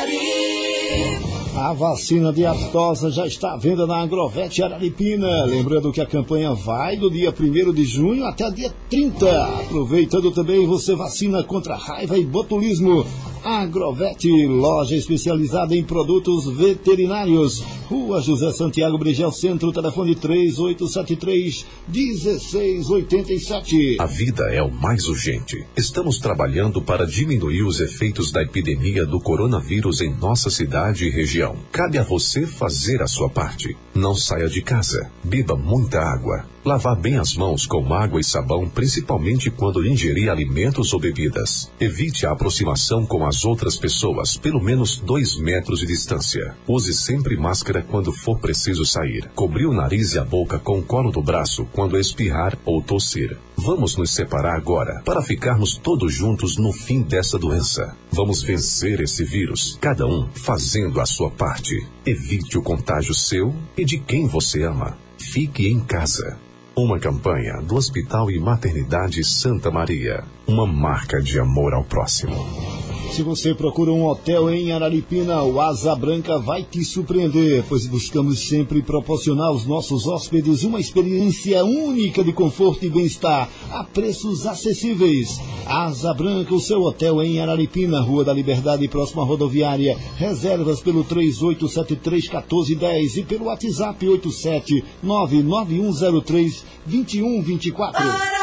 A vacina de aftosa já está à venda na Agrovet Araripina. Lembrando que a campanha vai do dia primeiro de junho até dia trinta. Aproveitando também, você vacina contra raiva e botulismo. Agrovet, loja especializada em produtos veterinários. Rua José Santiago Brigel Centro, telefone três oito sete três, um seis oito sete. A vida é o mais urgente. Estamos trabalhando para diminuir os efeitos da epidemia do coronavírus em nossa cidade e região. Cabe a você fazer a sua parte. Não saia de casa. Beba muita água. Lavar bem as mãos com água e sabão, principalmente quando ingerir alimentos ou bebidas. Evite a aproximação com as outras pessoas, pelo menos dois metros de distância. Use sempre máscara quando for preciso sair. Cobrir o nariz e a boca com o colo do braço quando espirrar ou tossir. Vamos nos separar agora, para ficarmos todos juntos no fim dessa doença. Vamos vencer esse vírus, cada um fazendo a sua parte. Evite o contágio seu e de quem você ama. Fique em casa. Uma campanha do Hospital e Maternidade Santa Maria. Uma marca de amor ao próximo. Se você procura um hotel em Araripina, o Asa Branca vai te surpreender, pois buscamos sempre proporcionar aos nossos hóspedes uma experiência única de conforto e bem-estar, a preços acessíveis. Asa Branca, o seu hotel em Araripina, Rua da Liberdade, próxima à rodoviária. Reservas pelo três oito sete três, um quatro um zero e pelo WhatsApp oito sete nove nove um zero três, dois um dois quatro.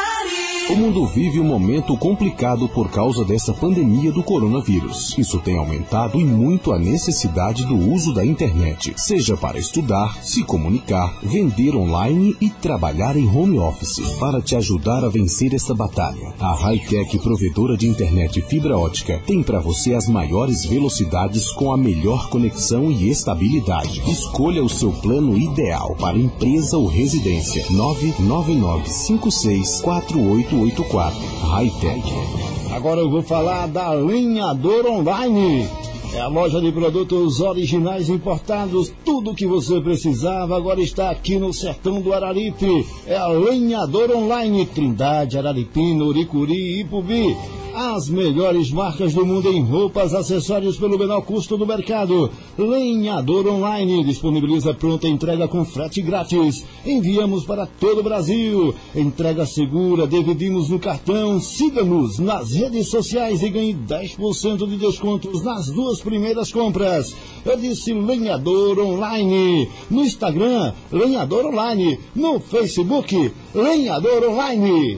O mundo vive um momento complicado por causa dessa pandemia do coronavírus. Isso tem aumentado e muito a necessidade do uso da internet, seja para estudar, se comunicar, vender online e trabalhar em home office. Para te ajudar a vencer essa batalha, a Hightech, provedora de internet fibra ótica, tem para você as maiores velocidades com a melhor conexão e estabilidade. Escolha o seu plano ideal para empresa ou residência. nove nove nove cinco seis quatro oito oito quatro. Hightech. Agora eu vou falar da Lenhador Online. É a loja de produtos originais importados. Tudo o que você precisava agora está aqui no sertão do Araripe. É a Lenhador Online. Trindade, Araripina, Uricuri e Ipubi. As melhores marcas do mundo em roupas, acessórios pelo menor custo do mercado. Lenhador Online disponibiliza pronta entrega com frete grátis. Enviamos para todo o Brasil. Entrega segura, dividimos no cartão. Siga-nos nas redes sociais e ganhe dez por cento de descontos nas duas primeiras compras. Eu disse Lenhador Online. No Instagram, Lenhador Online. No Facebook, Lenhador Online.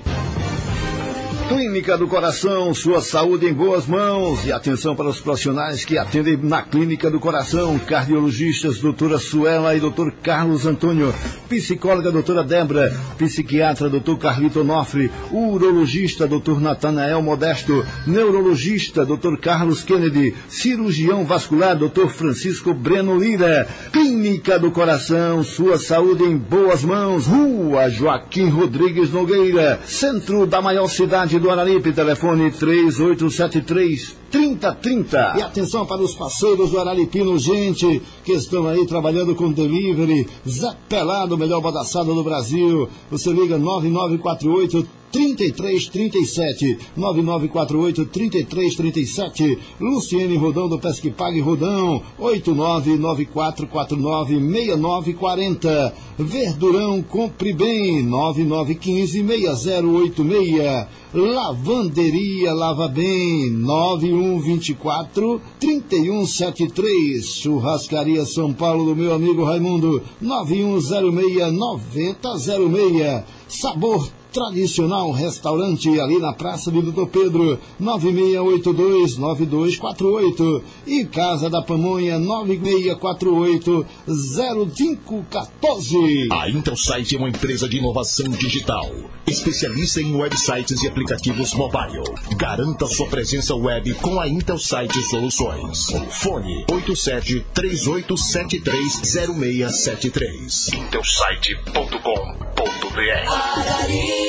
Clínica do Coração, sua saúde em boas mãos. E atenção para os profissionais que atendem na Clínica do Coração: cardiologistas, doutora Suela e doutor Carlos Antônio, psicóloga, doutora Débora, psiquiatra, doutor Carlito Onofre, urologista, doutor Natanael Modesto, neurologista, doutor Carlos Kennedy, cirurgião vascular, doutor Francisco Breno Lira. Clínica do Coração, sua saúde em boas mãos. Rua Joaquim Rodrigues Nogueira, centro da maior cidade do Araripe, telefone três oito sete três, três zero três zero. E atenção para os parceiros do Araripino, gente, que estão aí trabalhando com delivery. Zé Pelado, melhor badaçado do Brasil. Você liga nove nove quatro oito trinta e três trinta e sete, nove nove quatro oito, trinta e três trinta e sete. Luciene Rodão do Pesque Pague Rodão, oito nove nove quatro quatro nove seis nove quatro zero. Verdurão Compre Bem, nove nove um cinco, seis zero oito seis. Lavanderia Lava Bem, nove um dois quatro, três um sete três. Churrascaria São Paulo do meu amigo Raimundo, nove um zero seis, nove zero zero seis. Sabor Tradicional Restaurante, ali na Praça do doutor Pedro, nove seis oito dois, nove dois quatro oito. E Casa da Pamonha, nove seis quatro oito, zero cinco um quatro. A Intelsite é uma empresa de inovação digital, especialista em websites e aplicativos mobile. Garanta sua presença web com a Intelsite Soluções. Fone oito sete três oito sete três zero seis sete três. intelsite ponto com ponto b r.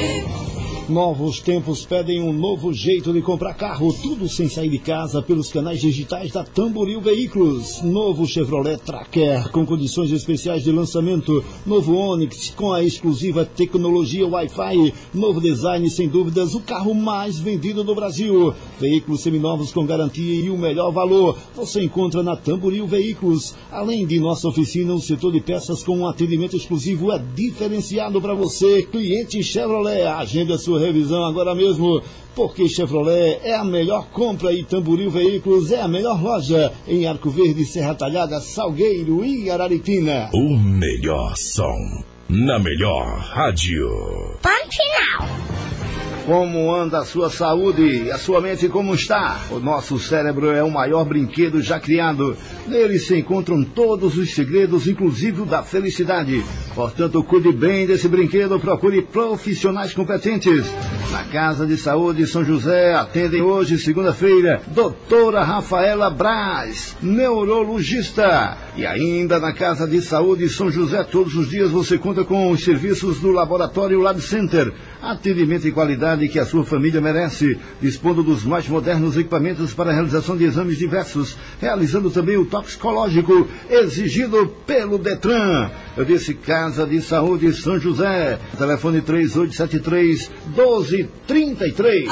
Novos tempos pedem um novo jeito de comprar carro, tudo sem sair de casa pelos canais digitais da Tamboril Veículos. Novo Chevrolet Tracker com condições especiais de lançamento, novo Onix com a exclusiva tecnologia Wi-Fi, novo design, sem dúvidas, o carro mais vendido do Brasil. Veículos seminovos com garantia e o melhor valor você encontra na Tamboril Veículos. Além de nossa oficina, o setor de peças com um atendimento exclusivo é diferenciado para você, cliente Chevrolet. Agende a sua revisão agora mesmo, porque Chevrolet é a melhor compra e Tamboril Veículos é a melhor loja em Arco Verde, Serra Talhada, Salgueiro e Araripina. O melhor som na melhor rádio. Ponto final. Como anda a sua saúde e a sua mente como está? O nosso cérebro é o maior brinquedo já criado. Nele se encontram todos os segredos, inclusive o da felicidade. Portanto, cuide bem desse brinquedo, procure profissionais competentes. Na Casa de Saúde São José, atendem hoje, segunda-feira, doutora Rafaela Braz, neurologista. E ainda na Casa de Saúde São José, todos os dias você conta com os serviços do Laboratório Lab Center. Atendimento e qualidade que a sua família merece, dispondo dos mais modernos equipamentos para a realização de exames diversos, realizando também o toxicológico exigido pelo Detran. Eu disse Casa de Saúde São José, telefone três oito sete três, um dois três três.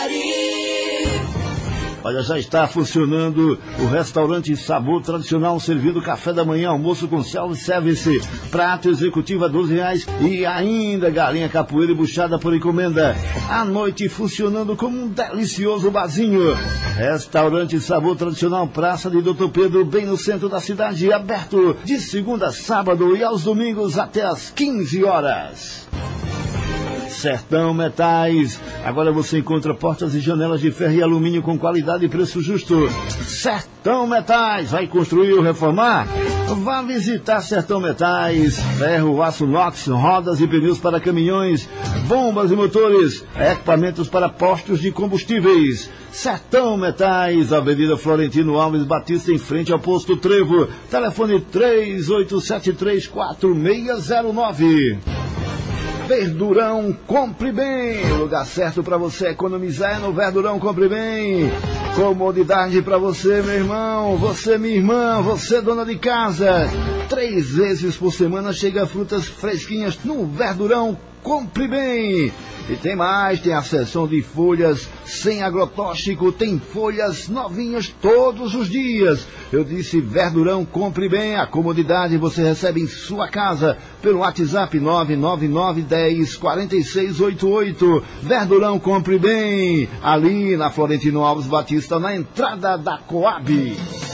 Olha, já está funcionando o restaurante Sabor Tradicional, servindo café da manhã, almoço com self-service, prato executivo a doze reais e ainda galinha capoeira e buchada por encomenda. À noite funcionando como um delicioso barzinho. Restaurante Sabor Tradicional, Praça de doutor Pedro, bem no centro da cidade, aberto de segunda a sábado e aos domingos até às quinze horas. Sertão Metais. Agora você encontra portas e janelas de ferro e alumínio com qualidade e preço justo. Sertão Metais. Vai construir ou reformar? Vá visitar Sertão Metais. Ferro, aço inox, rodas e pneus para caminhões, bombas e motores, equipamentos para postos de combustíveis. Sertão Metais, Avenida Florentino Alves Batista, em frente ao Posto Trevo. Telefone três oito sete três, quatro seis zero nove. Verdurão Compre Bem, o lugar certo para você economizar é no Verdurão Compre Bem. Comodidade para você, meu irmão, você, minha irmã, você, dona de casa. Três vezes por semana chega frutas fresquinhas no Verdurão Compre Bem. E tem mais, tem a seção de folhas sem agrotóxico, tem folhas novinhas todos os dias. Eu disse Verdurão Compre Bem, a comodidade você recebe em sua casa pelo WhatsApp nove nove nove, dez, quarenta e seis oitenta e oito. Verdurão Compre Bem, ali na Florentino Alves Batista, na entrada da Coab.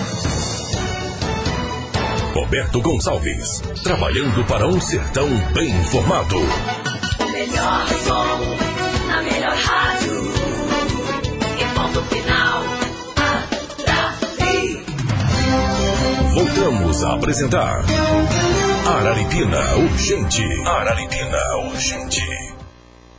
Roberto Gonçalves, trabalhando para um sertão bem informado. O melhor som, na melhor rádio. E ponto final, Arari. Voltamos a apresentar Araripina Urgente. Araripina Urgente.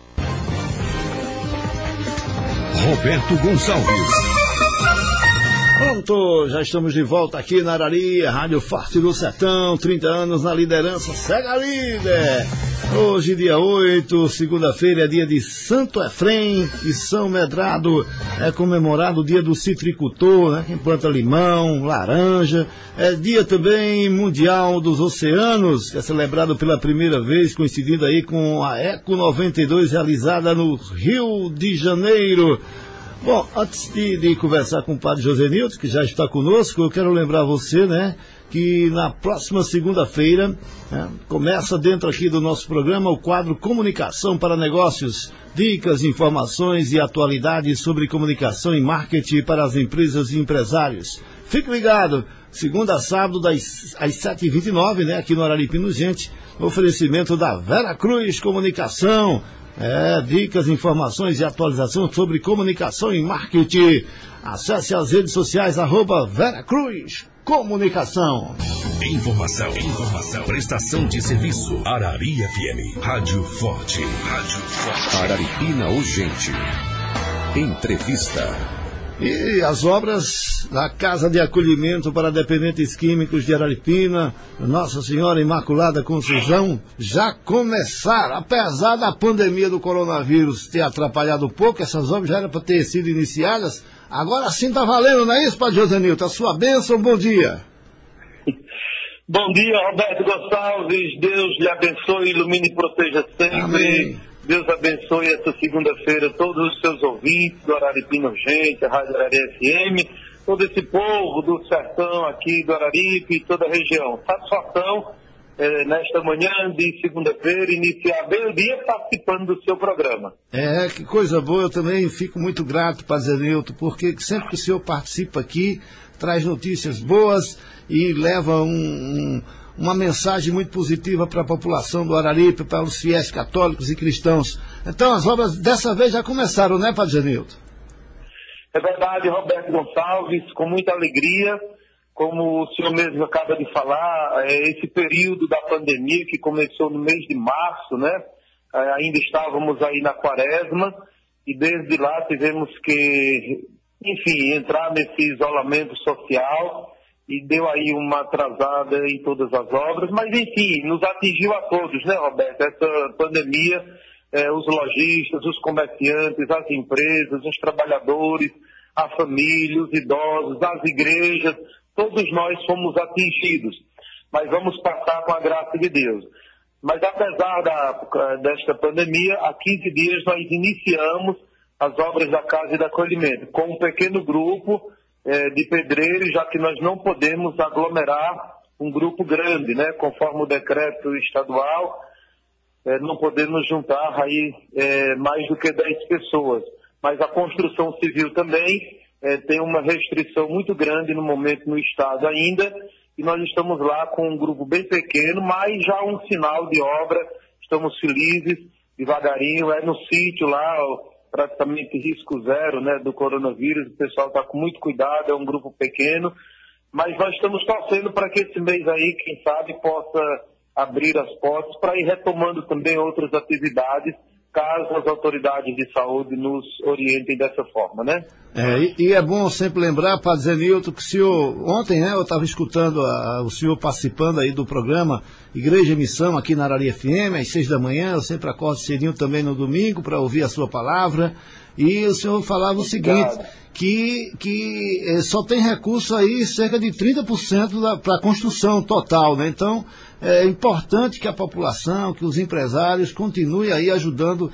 Roberto Gonçalves. Pronto, já estamos de volta aqui na Araria, Rádio Forte do Sertão, trinta anos na liderança, segue a líder. Hoje, dia oito, segunda-feira, é dia de Santo Efrem e São Medrado. É comemorado o dia do citricultor, né? Quem planta limão, laranja. É dia também mundial dos oceanos, que é celebrado pela primeira vez, coincidindo aí com a Eco noventa e dois, realizada no Rio de Janeiro. Bom, antes de, de conversar com o padre José Nilton, que já está conosco, eu quero lembrar você, né, que na próxima segunda-feira, né, começa dentro aqui do nosso programa o quadro Comunicação para Negócios, dicas, informações e atualidades sobre comunicação e marketing para as empresas e empresários. Fique ligado, segunda a sábado, das, às sete e vinte e nove, né, aqui no Araripina Urgente, oferecimento da Vera Cruz Comunicação. É, dicas, informações e atualização sobre comunicação e marketing. Acesse as redes sociais, arroba Vera Cruz Comunicação. Informação, informação, prestação de serviço. Arari F M, Rádio Forte. Rádio Forte. Araripina Urgente. Entrevista. E as obras da Casa de Acolhimento para Dependentes Químicos de Araripina, Nossa Senhora Imaculada Conceição, já começaram. Apesar da pandemia do coronavírus ter atrapalhado um pouco, essas obras já eram para ter sido iniciadas. Agora sim está valendo, não é isso, Padre José Nilton? A sua bênção, bom dia. Bom dia, Roberto Gonçalves. Deus lhe abençoe, ilumine e proteja sempre. Amém. Deus abençoe essa segunda-feira todos os seus ouvintes do Araripina Urgente, a Rádio Arari F M, todo esse povo do sertão aqui do Araripe e toda a região. Satisfação eh, nesta manhã de segunda-feira, iniciar bem o dia participando do seu programa. É, que coisa boa, eu também fico muito grato, Padre Nilton, porque sempre que o senhor participa aqui, traz notícias boas e leva um... um uma mensagem muito positiva para a população do Araripe, para os fiéis católicos e cristãos. Então as obras dessa vez já começaram, né, Padre Nilton? É verdade, Roberto Gonçalves, com muita alegria, como o senhor mesmo acaba de falar, é, esse período da pandemia que começou no mês de março, né? É, ainda estávamos aí na quaresma e desde lá tivemos que, enfim, entrar nesse isolamento social. E deu aí uma atrasada em todas as obras, mas enfim, nos atingiu a todos, né, Roberto? Essa pandemia, eh, os lojistas, os comerciantes, as empresas, os trabalhadores, a família, os idosos, as igrejas, todos nós fomos atingidos, mas vamos passar com a graça de Deus. Mas apesar da, desta pandemia, há quinze dias nós iniciamos as obras da Casa de Acolhimento, com um pequeno grupo de pedreiros, já que nós não podemos aglomerar um grupo grande, né? Conforme o decreto estadual, é, não podemos juntar aí é, mais do que dez pessoas. Mas a construção civil também é, tem uma restrição muito grande no momento no estado ainda, e nós estamos lá com um grupo bem pequeno, mas já um sinal de obra, estamos felizes, devagarinho, é no sítio lá, praticamente risco zero, né, do coronavírus, o pessoal está com muito cuidado, é um grupo pequeno, mas nós estamos torcendo para que esse mês aí, quem sabe, possa abrir as portas para ir retomando também outras atividades, caso as autoridades de saúde nos orientem dessa forma, né? É, e, e é bom sempre lembrar, Padre Zé Nilton, que o senhor, ontem, né, eu estava escutando a, o senhor participando aí do programa Igreja e Missão aqui na Arari F M, às seis da manhã, eu sempre acordo cedinho também no domingo para ouvir a sua palavra, e o senhor falava o seguinte, que, que eh, só tem recurso aí cerca de trinta por cento para a construção total, né? Então, é importante que a população, que os empresários continuem aí ajudando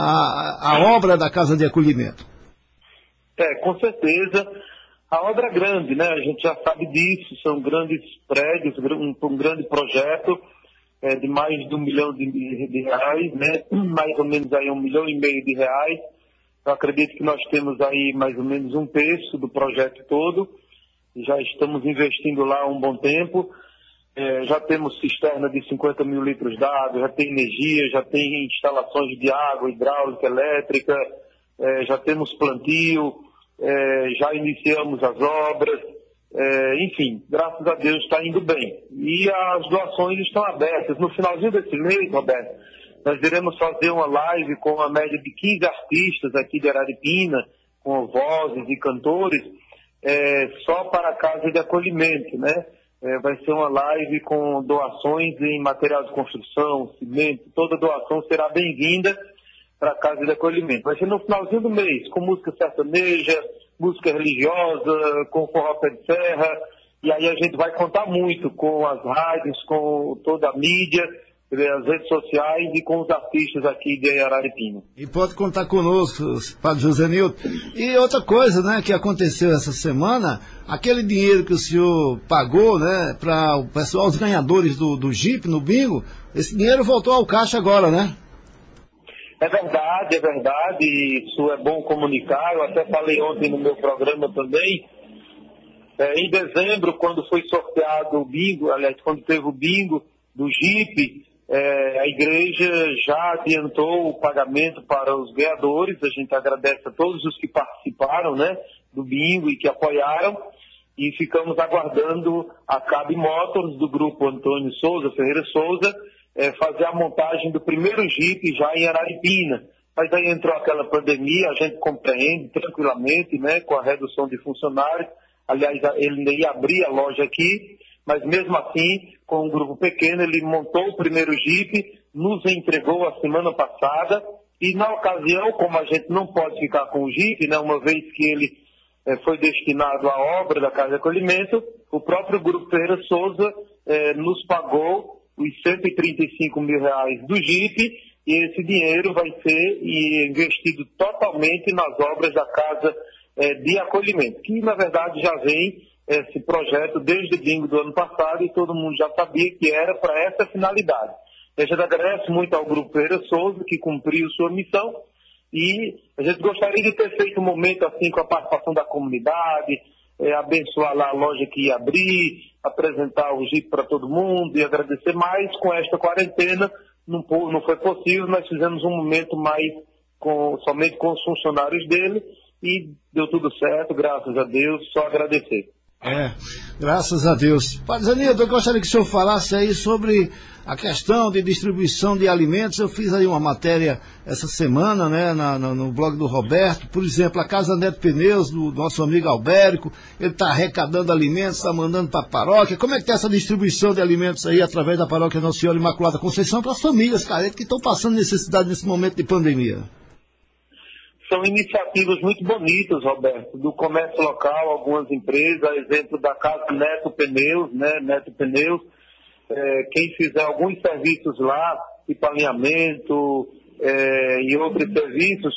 a, a obra da Casa de Acolhimento. É, com certeza. A obra é grande, né? A gente já sabe disso, são grandes prédios, um, um grande projeto é, de mais de um milhão de, de reais, né? Mais ou menos aí um milhão e meio de reais. Eu acredito que nós temos aí mais ou menos um terço do projeto todo. Já estamos investindo lá há um bom tempo. É, já temos cisterna de cinquenta mil litros d'água, já tem energia, já tem instalações de água, hidráulica, elétrica, é, já temos plantio, é, já iniciamos as obras, é, enfim, graças a Deus está indo bem. E as doações estão abertas. No finalzinho desse mês, Roberto, nós iremos fazer uma live com a média de quinze artistas aqui de Araripina, com vozes e cantores, é, só para a casa de acolhimento, né? É, vai ser uma live com doações em material de construção, cimento, toda doação será bem-vinda para a casa de acolhimento. Vai ser no finalzinho do mês, com música sertaneja, música religiosa, com forró pé de serra, e aí a gente vai contar muito com as rádios, com toda a mídia, as redes sociais e com os artistas aqui de Araripina. E pode contar conosco, Padre José Nilton. E outra coisa, né, que aconteceu essa semana, aquele dinheiro que o senhor pagou, né, para o pessoal, os ganhadores do, do Jeep no bingo, esse dinheiro voltou ao caixa agora, né? É verdade, é verdade, isso é bom comunicar. Eu até falei ontem no meu programa também. É, em dezembro, quando foi sorteado o bingo, aliás, quando teve o bingo do Jeep, é, a igreja já adiantou o pagamento para os ganhadores. A gente agradece a todos os que participaram, né, do bingo e que apoiaram. E ficamos aguardando a Cabe Motors, do grupo Antônio Souza, Ferreira Souza, É, fazer a montagem do primeiro Jeep já em Araripina. Mas aí entrou aquela pandemia, a gente compreende tranquilamente, né, com a redução de funcionários. Aliás, ele ainda ia abrir a loja aqui, mas mesmo assim, com um grupo pequeno, ele montou o primeiro Jeep, nos entregou a semana passada, e na ocasião, como a gente não pode ficar com o Jeep, né, uma vez que ele é, foi destinado à obra da Casa de Acolhimento, o próprio Grupo Ferreira Souza é, nos pagou os cento e trinta e cinco mil reais do Jeep, e esse dinheiro vai ser investido totalmente nas obras da Casa eh, de Acolhimento, que na verdade já vem esse projeto desde o bingo do ano passado e todo mundo já sabia que era para essa finalidade. A gente agradece muito ao Grupo Ferreira Souza, que cumpriu sua missão, e a gente gostaria de ter feito um momento assim com a participação da comunidade, É, abençoar lá a loja que ia abrir, apresentar o Jeep para todo mundo e agradecer mais. Com esta quarentena não, não foi possível, nós fizemos um momento mais com, somente com os funcionários dele e deu tudo certo, graças a Deus, só agradecer. É, graças a Deus. Padre Zanildo, eu gostaria que o senhor falasse aí sobre a questão de distribuição de alimentos. Eu fiz aí uma matéria essa semana, né, na, na, no blog do Roberto. Por exemplo, a Casa Neto Pneus, do nosso amigo Albérico, ele está arrecadando alimentos, está mandando para a paróquia. Como é que está essa distribuição de alimentos aí através da paróquia Nossa Senhora Imaculada Conceição para as famílias carentes que estão passando necessidade nesse momento de pandemia? São iniciativas muito bonitas, Roberto, do comércio local, algumas empresas, a exemplo da Casa Neto Pneus, né, Neto Pneus, é, quem fizer alguns serviços lá, tipo alinhamento é, e outros serviços,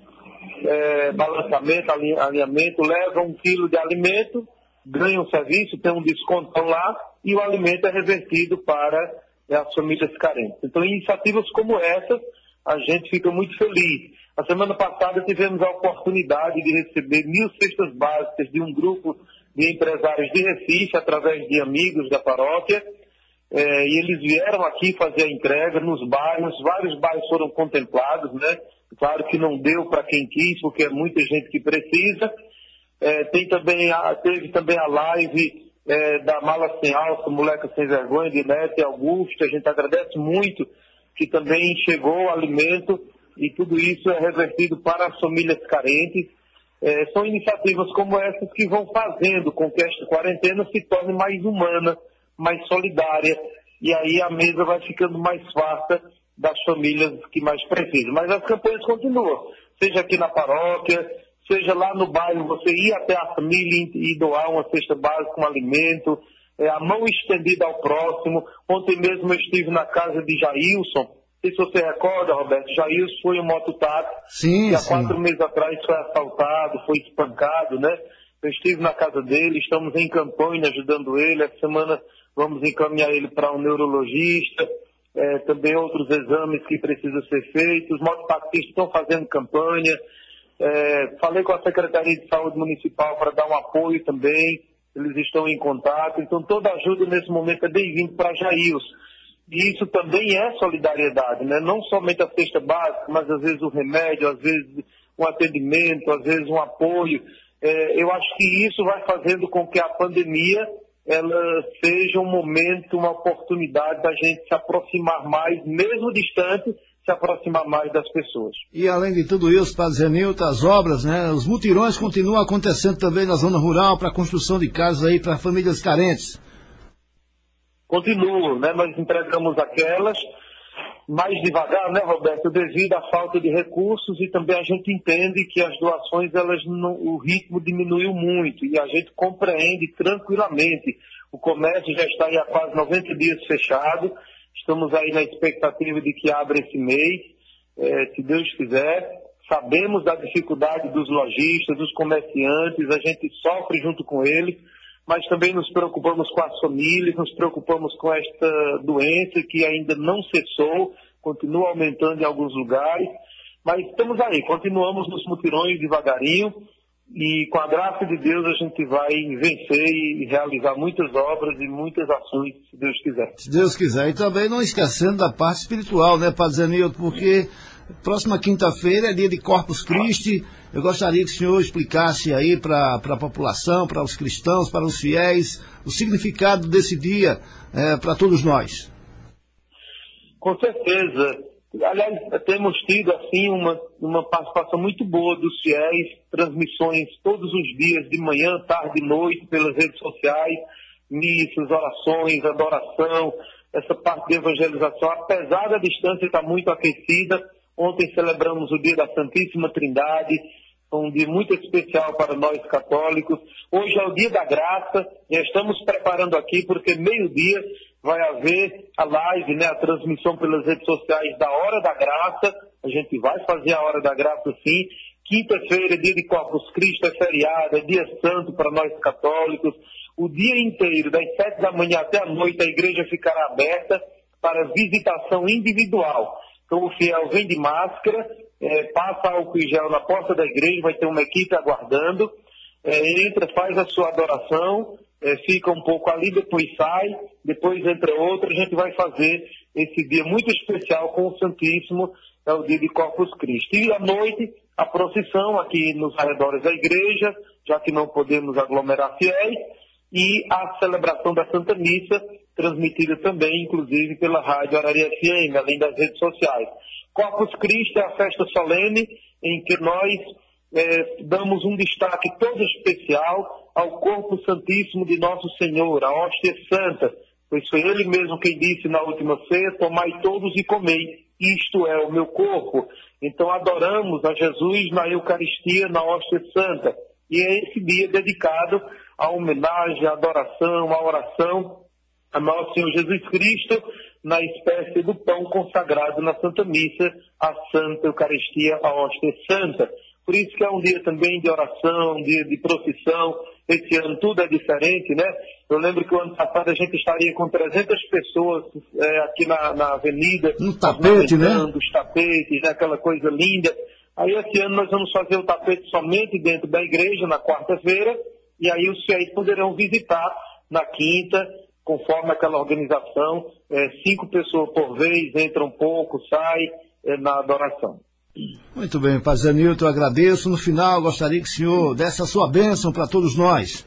é, balançamento, alinhamento, leva um quilo de alimento, ganha um serviço, tem um desconto lá e o alimento é revertido para é, as famílias carentes. Então, iniciativas como essas, a gente fica muito feliz. A semana passada tivemos a oportunidade de receber mil cestas básicas de um grupo de empresários de Recife, através de amigos da paróquia, é, e eles vieram aqui fazer a entrega nos bairros, vários bairros foram contemplados, né? Claro que não deu para quem quis, porque é muita gente que precisa. É, tem também a, teve também a live é, da Mala Sem Alça, Moleca Sem Vergonha, de Neto e Augusto. A gente agradece muito que também chegou o alimento e tudo isso é revertido para as famílias carentes. É, são iniciativas como essas que vão fazendo com que esta quarentena se torne mais humana, mais solidária, e aí a mesa vai ficando mais farta das famílias que mais precisam. Mas as campanhas continuam, seja aqui na paróquia, seja lá no bairro, você ir até a família e doar uma cesta básica, um alimento, é, a mão estendida ao próximo. Ontem mesmo eu estive na casa de Jailson. Não sei se você recorda, Roberto, Jailson foi um mototáxi sim, e há sim. quatro meses atrás foi assaltado, foi espancado, né? Eu estive na casa dele, estamos em campanha ajudando ele. Essa semana vamos encaminhar ele para um neurologista, é, também outros exames que precisam ser feitos. Os mototaxistas estão fazendo campanha. É, falei com a Secretaria de Saúde Municipal para dar um apoio também, eles estão em contato. Então toda ajuda nesse momento é bem-vinda para Jailson. E isso também é solidariedade, né? Não somente a cesta básica, mas às vezes o remédio, às vezes um atendimento, às vezes um apoio. É, eu acho que isso vai fazendo com que a pandemia ela seja um momento, uma oportunidade da gente se aproximar mais, mesmo distante, se aproximar mais das pessoas. E além de tudo isso, Padre Zenilton, as obras, né, os mutirões continuam acontecendo também na zona rural para a construção de casas aí para famílias carentes. Continuam, né? Nós entregamos aquelas mais devagar, né, Roberto, devido à falta de recursos, e também a gente entende que as doações, elas não, o ritmo diminuiu muito e a gente compreende tranquilamente. O comércio já está aí há quase noventa dias fechado, estamos aí na expectativa de que abra esse mês, é, se Deus quiser. Sabemos da dificuldade dos lojistas, dos comerciantes, a gente sofre junto com eles, mas também nos preocupamos com as famílias, nos preocupamos com esta doença que ainda não cessou, continua aumentando em alguns lugares, mas estamos aí, continuamos nos mutirões devagarinho, e com a graça de Deus a gente vai vencer e realizar muitas obras e muitas ações, se Deus quiser. Se Deus quiser. E também não esquecendo da parte espiritual, né, Padre Zenilton, porque próxima quinta-feira é dia de Corpus Christi. Eu gostaria que o senhor explicasse aí para a população, para os cristãos, para os fiéis, o significado desse dia é, para todos nós. Com certeza. Aliás, temos tido assim uma, uma participação muito boa dos fiéis, transmissões todos os dias, de manhã, tarde e noite, pelas redes sociais, missas, orações, adoração, essa parte de evangelização, apesar da distância estar muito aquecida. Ontem celebramos o dia da Santíssima Trindade, um dia muito especial para nós católicos. Hoje é o dia da graça, já estamos preparando aqui, porque meio-dia vai haver a live, né, a transmissão pelas redes sociais da Hora da Graça. A gente vai fazer a Hora da Graça sim. Quinta-feira, dia de Corpus Christi, é feriado, é dia santo para nós católicos. O dia inteiro, das sete da manhã até a noite, a igreja ficará aberta para visitação individual. Então o fiel vem de máscara, é, passa álcool em gel na porta da igreja, vai ter uma equipe aguardando, é, entra, faz a sua adoração, é, fica um pouco ali, depois sai, depois entra outra. A gente vai fazer esse dia muito especial com o Santíssimo, é o dia de Corpus Christi. E à noite, a procissão aqui nos arredores da igreja, já que não podemos aglomerar fiéis, e a celebração da Santa Missa, transmitida também, inclusive, pela Rádio Araria F M, além das redes sociais. Corpus Christi é a festa solene em que nós é, damos um destaque todo especial ao Corpo Santíssimo de Nosso Senhor, a hóstia santa, pois foi Ele mesmo quem disse na última ceia: tomai todos e comei, isto é o meu corpo. Então adoramos a Jesus na Eucaristia, na hóstia santa, e é esse dia dedicado à homenagem, à adoração, à oração a Nosso Senhor Jesus Cristo, na espécie do pão consagrado na Santa Missa, a Santa Eucaristia, a hóstia santa. Por isso que é um dia também de oração, um dia de procissão. Esse ano tudo é diferente, né? Eu lembro que o ano passado a gente estaria com trezentas pessoas é, aqui na, na avenida. Um tapete, né? Os tapetes, né? Aquela coisa linda. Aí esse ano nós vamos fazer o tapete somente dentro da igreja, na quarta-feira, e aí os fiéis poderão visitar na quinta, conforme aquela organização, é, cinco pessoas por vez, entra um pouco, sai é, na adoração. Muito bem, Padre Zenilton, eu agradeço. No final, gostaria que o senhor desse a sua bênção para todos nós.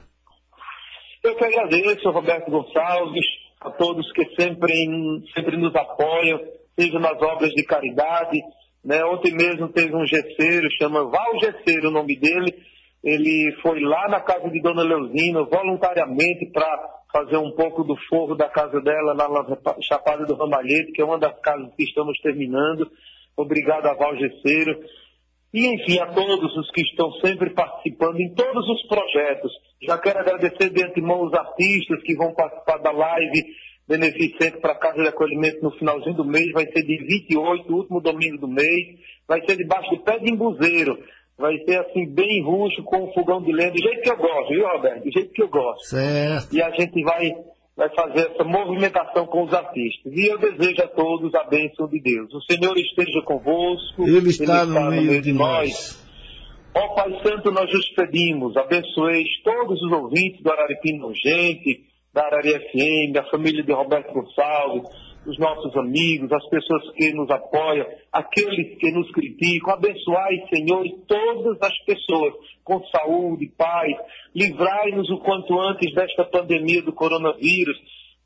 Eu que agradeço, Roberto Gonçalves, a todos que sempre, sempre nos apoiam, seja nas obras de caridade, né? Ontem mesmo teve um gesseiro, chama Val Gesseiro o nome dele. Ele foi lá na casa de Dona Leuzina voluntariamente para fazer um pouco do forro da casa dela lá na Chapada do Ramalhete, que é uma das casas que estamos terminando. Obrigado a Val Gesseiro. E, enfim, a todos os que estão sempre participando em todos os projetos. Já quero agradecer de antemão os artistas que vão participar da live beneficente para a Casa de Acolhimento no finalzinho do mês. Vai ser de vinte e oito, último domingo do mês. Vai ser debaixo do pé de embuzeiro. Vai ser assim, bem rústico, com um fogão de lenha, do jeito que eu gosto, viu, Roberto? Do jeito que eu gosto. Certo. E a gente vai, vai fazer essa movimentação com os artistas. E eu desejo a todos a bênção de Deus. O Senhor esteja convosco. Ele está, Ele está no, meio no meio de nós. nós. Ó Pai Santo, nós os pedimos, abençoeis todos os ouvintes do Araripina Urgente, da Araria F M, da família de Roberto Gonçalves, os nossos amigos, as pessoas que nos apoiam, aqueles que nos criticam. Abençoai, Senhor, todas as pessoas com saúde, paz. Livrai-nos o quanto antes desta pandemia do coronavírus.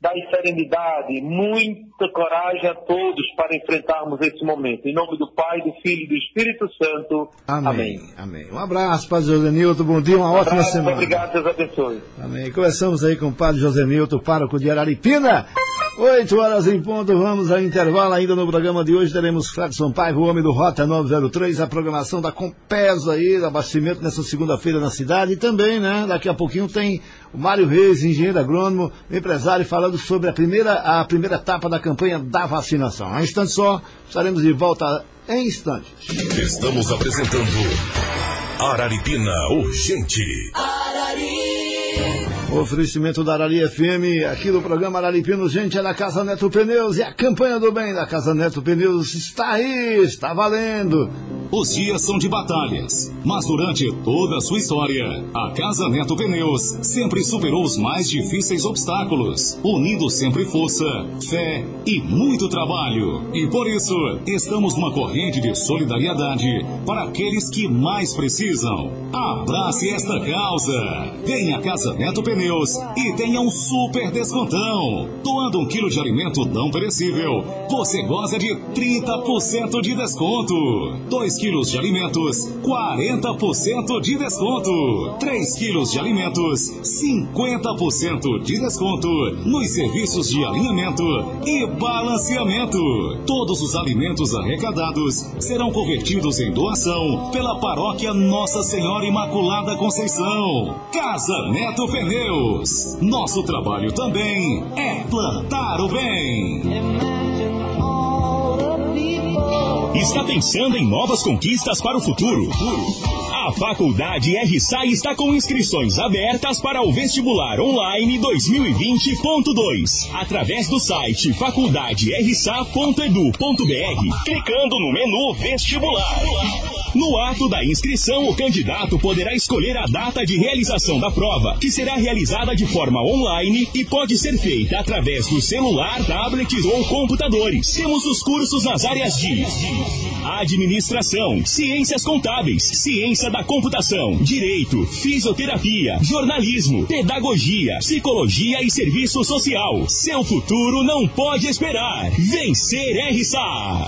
dai serenidade, muita coragem a todos para enfrentarmos esse momento. Em nome do Pai, do Filho e do Espírito Santo. Amém. Amém. Amém. Um abraço, Padre Josenilton. Bom dia, uma um ótima abraço, semana. Obrigado, Deus abençoe. Amém. Começamos aí com o Padre Josenilton, pároco de Araripina. Oito horas em ponto, vamos a intervalo. Ainda no programa de hoje teremos Fredson Paiva, o homem do Rota novecentos e três, a programação da Compesa aí, do abastecimento nessa segunda-feira na cidade. E também, né, daqui a pouquinho tem o Mário Reis, engenheiro agrônomo, empresário, falando sobre a primeira, a primeira etapa da campanha da vacinação. Um instante só, estaremos de volta em instantes. Estamos apresentando Araripina Urgente. Arari. Oferecimento da Arari F M, aqui no programa Araripina Urgente, é da Casa Neto Pneus, e a campanha do bem da Casa Neto Pneus está aí, está valendo. Os dias são de batalhas, mas durante toda a sua história, a Casa Neto Pneus sempre superou os mais difíceis obstáculos, unindo sempre força, fé e muito trabalho. E por isso, estamos numa corrente de solidariedade para aqueles que mais precisam. Abrace esta causa. Venha à Casa Neto Pneus e tenha um super descontão. Doando um quilo de alimento não perecível, você goza de trinta por cento de desconto. dois quilos de alimentos, quarenta por cento de desconto. três quilos de alimentos, cinquenta por cento de desconto nos serviços de alinhamento e balanceamento. Todos os alimentos arrecadados serão convertidos em doação pela Paróquia Nossa Senhora Imaculada Conceição. Casa Neto Pneus. Nosso trabalho também é plantar o bem. Está pensando em novas conquistas para o futuro? A Faculdade R S A está com inscrições abertas para o vestibular online dois mil e vinte ponto dois, através do site faculdade r s a ponto edu ponto b r, clicando no menu Vestibular. No ato da inscrição, o candidato poderá escolher a data de realização da prova, que será realizada de forma online e pode ser feita através do celular, tablets ou computadores. Temos os cursos nas áreas de administração, ciências contábeis, ciência da computação, direito, fisioterapia, jornalismo, pedagogia, psicologia e serviço social. Seu futuro não pode esperar. Vencer R S A.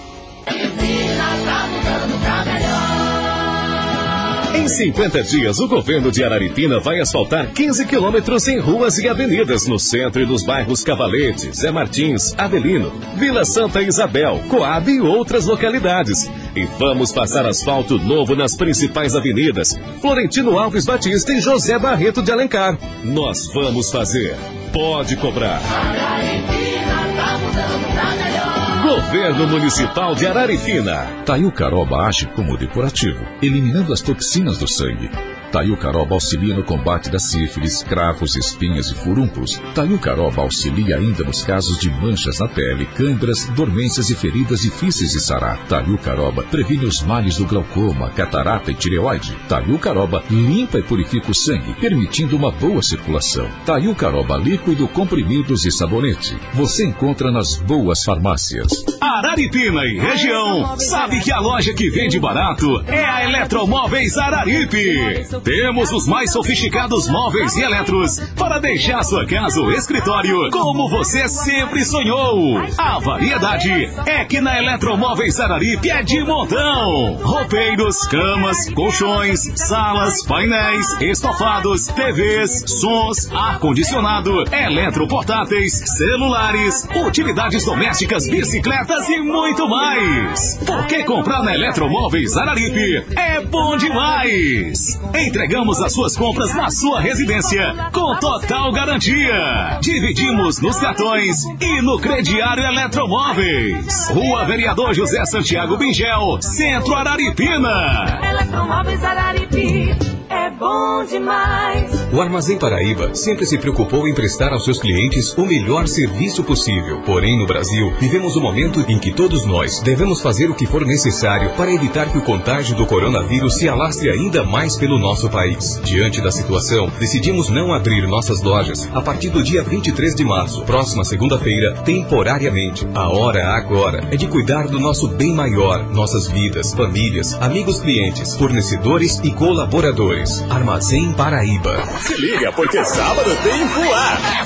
Em cinquenta dias, o governo de Araripina vai asfaltar quinze quilômetros em ruas e avenidas no centro e nos bairros Cavalete, Zé Martins, Avelino, Vila Santa Isabel, Coab e outras localidades. E vamos passar asfalto novo nas principais avenidas, Florentino Alves Batista e José Barreto de Alencar. Nós vamos fazer. Pode cobrar. Araripina tá mudando pra melhor. Governo Municipal de Araripina. Taiucaroba age como depurativo, eliminando as toxinas do sangue. Taiucaroba auxilia no combate da sífilis, cravos, espinhas e furúnculos. Taiucaroba auxilia ainda nos casos de manchas na pele, câimbras, dormências e feridas difíceis de sarar. Taiucaroba previne os males do glaucoma, catarata e tireoide. Taiucaroba limpa e purifica o sangue, permitindo uma boa circulação. Taiucaroba líquido, comprimidos e sabonete. Você encontra nas boas farmácias. Araripina e região, sabe que a loja que vende barato é a Eletromóveis Araripe. Temos os mais sofisticados móveis e eletros para deixar sua casa ou escritório como você sempre sonhou. A variedade é que na Eletromóveis Araripe é de montão. Roupeiros, camas, colchões, salas, painéis, estofados, T Vs, sons, ar-condicionado, eletroportáteis, celulares, utilidades domésticas, bicicletas e muito mais. Porque comprar na Eletromóveis Araripe é bom demais. Entregamos as suas compras na sua residência com total garantia. Dividimos nos cartões e no crediário Eletromóveis. Rua Vereador José Santiago Bingel, Centro Araripina. Eletromóveis Araripe. É bom demais. O Armazém Paraíba sempre se preocupou em prestar aos seus clientes o melhor serviço possível. Porém, no Brasil, vivemos um momento em que todos nós devemos fazer o que for necessário para evitar que o contágio do coronavírus se alastre ainda mais pelo nosso país. Diante da situação, decidimos não abrir nossas lojas a partir do dia vinte e três de março, próxima segunda-feira, temporariamente. A hora agora é de cuidar do nosso bem maior, nossas vidas, famílias, amigos clientes, fornecedores e colaboradores. Armazém Paraíba. Se liga, porque sábado tem Fuá. É Fuá!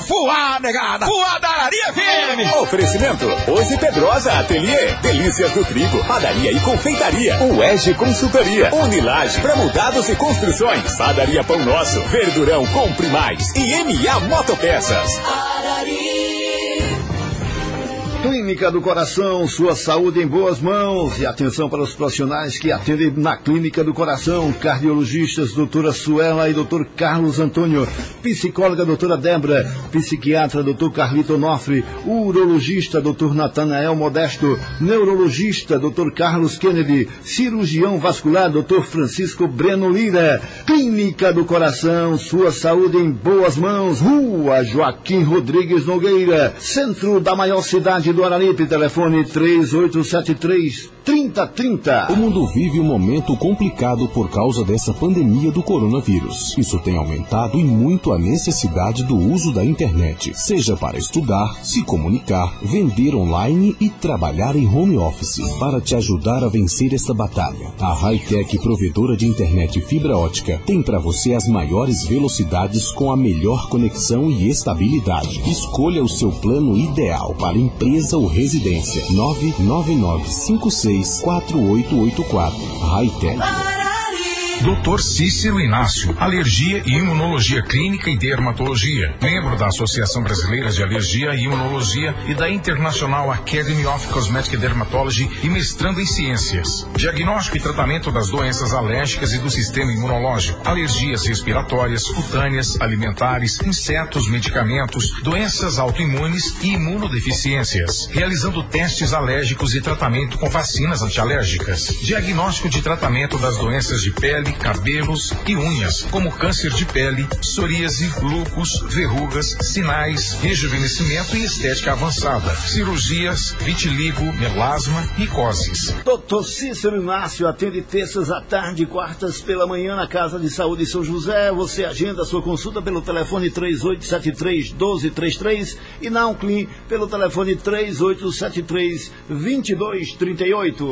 Ah, negada! Padaria F M! Oferecimento, Hoje Pedrosa Ateliê, Delícias do Trigo, Padaria e Confeitaria, U E G Consultoria, Unilage, para mudados e construções, Padaria Pão Nosso, Verdurão, Compre Mais e M A Motopeças. Clínica do Coração, sua saúde em boas mãos. E atenção para os profissionais que atendem na Clínica do Coração: cardiologistas, doutora Suela e doutor Carlos Antônio, psicóloga, doutora Débora, psiquiatra, doutor Carlito Onofre, urologista, doutor Natanael Modesto, neurologista, doutor Carlos Kennedy, cirurgião vascular, doutor Francisco Breno Lira. Clínica do Coração, sua saúde em boas mãos. Rua Joaquim Rodrigues Nogueira, centro da maior cidade do Araripe. Telefone três oito sete três, três zero três zero. O mundo vive um momento complicado por causa dessa pandemia do coronavírus. Isso tem aumentado e muito a necessidade do uso da internet, seja para estudar, se comunicar, vender online e trabalhar em home office. Para te ajudar a vencer essa batalha, a Hightech, provedora de internet fibra ótica, tem para você as maiores velocidades com a melhor conexão e estabilidade. Escolha o seu plano ideal para empresa ou residência. nove nove nove cinco seis quatro oito oito quatro. Hightech. doutor Cícero Inácio, Alergia e Imunologia Clínica e Dermatologia, membro da Associação Brasileira de Alergia e Imunologia e da International Academy of Cosmetic Dermatology e mestrando em Ciências. Diagnóstico e tratamento das doenças alérgicas e do sistema imunológico, alergias respiratórias, cutâneas, alimentares, insetos, medicamentos, doenças autoimunes e imunodeficiências, realizando testes alérgicos e tratamento com vacinas antialérgicas. Diagnóstico de tratamento das doenças de pele, cabelos e unhas, como câncer de pele, psoríase, lúpus, verrugas, sinais, rejuvenescimento e estética avançada, cirurgias, vitiligo, melasma e coses. doutor Cícero Inácio atende terças à tarde e quartas pela manhã na Casa de Saúde São José. Você agenda sua consulta pelo telefone três oito sete três, um dois três três e na Unclin pelo telefone três oito sete três, dois dois três oito.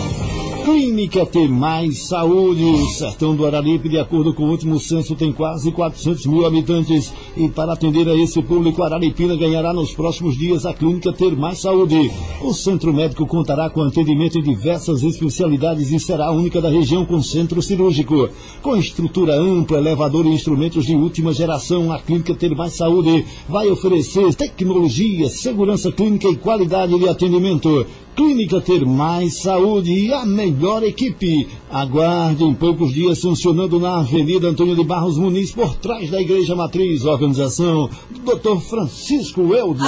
Clínica Tem Mais Saúde. O sertão do Araripe, de acordo com o último censo, tem quase quatrocentos mil habitantes. E para atender a esse público, Araripina ganhará nos próximos dias a Clínica Ter Mais Saúde. O centro médico contará com atendimento em diversas especialidades e será a única da região com centro cirúrgico. Com estrutura ampla, elevador e instrumentos de última geração, a Clínica Ter Mais Saúde vai oferecer tecnologia, segurança clínica e qualidade de atendimento. Clínica Ter Mais Saúde e a melhor equipe. Aguarde em poucos dias, funcionando na Avenida Antônio de Barros Muniz, por trás da Igreja Matriz. Organização do doutor Francisco Eldo.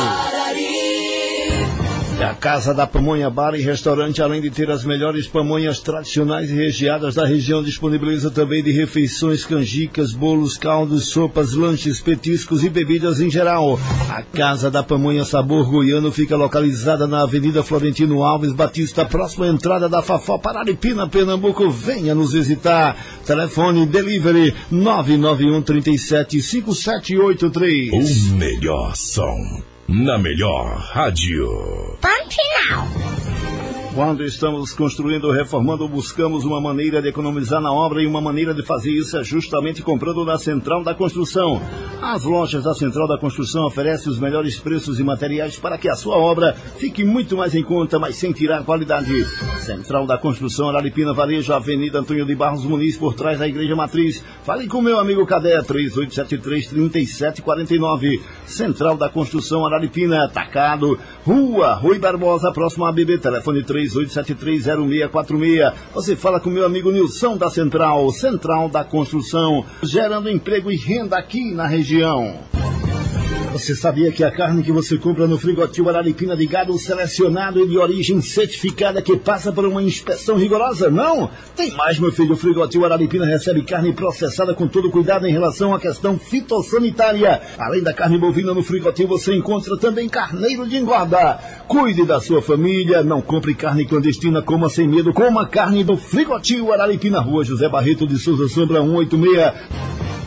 A Casa da Pamonha Bar e Restaurante, além de ter as melhores pamonhas tradicionais e recheadas da região, disponibiliza também de refeições, canjicas, bolos, caldos, sopas, lanches, petiscos e bebidas em geral. A Casa da Pamonha Sabor Goiano fica localizada na Avenida Florentino Alves Batista, próxima à entrada da Fafó, Araripina, Pernambuco. Venha nos visitar. Telefone delivery nove nove um, três sete, cinco sete oito três. O melhor som na melhor rádio. Ponto final. Quando estamos construindo ou reformando, buscamos uma maneira de economizar na obra, e uma maneira de fazer isso é justamente comprando na Central da Construção. As lojas da Central da Construção oferecem os melhores preços e materiais para que a sua obra fique muito mais em conta, mas sem tirar qualidade. Central da Construção, Araripina, Varejo, Avenida Antônio de Barros Muniz, por trás da Igreja Matriz. Fale com meu amigo Cadé, três oito sete três, três sete quatro nove. Central da Construção, Araripina, Atacado, Rua Rui Barbosa, próximo a B B, telefone três oito sete três, zero seis quatro seis. Você fala com meu amigo Nilson da Central. Central da Construção, gerando emprego e renda aqui na região. Você sabia que a carne que você compra no Frigotil Araripina de gado selecionado e de origem certificada, que passa por uma inspeção rigorosa? Não? Tem mais, meu filho. O Frigotil Araripina recebe carne processada com todo cuidado em relação à questão fitossanitária. Além da carne bovina, no Frigotil você encontra também carneiro de engorda. Cuide da sua família, não compre carne clandestina, coma sem medo, coma carne do Frigotil Araripina, Rua José Barreto de Souza Sombra, cento e oitenta e seis.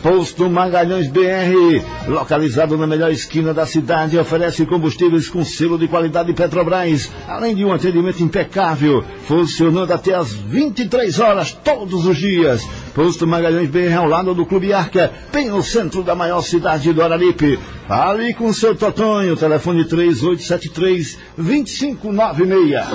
Posto Magalhães B R, localizado na melhor esquina da cidade, oferece combustíveis com selo de qualidade Petrobras, além de um atendimento impecável, funcionando até às vinte e três horas todos os dias. Posto Magalhães B R, ao lado do Clube Arca, bem no centro da maior cidade do Araripe. Fale com seu Totonho, telefone três oito sete três, dois cinco nove seis.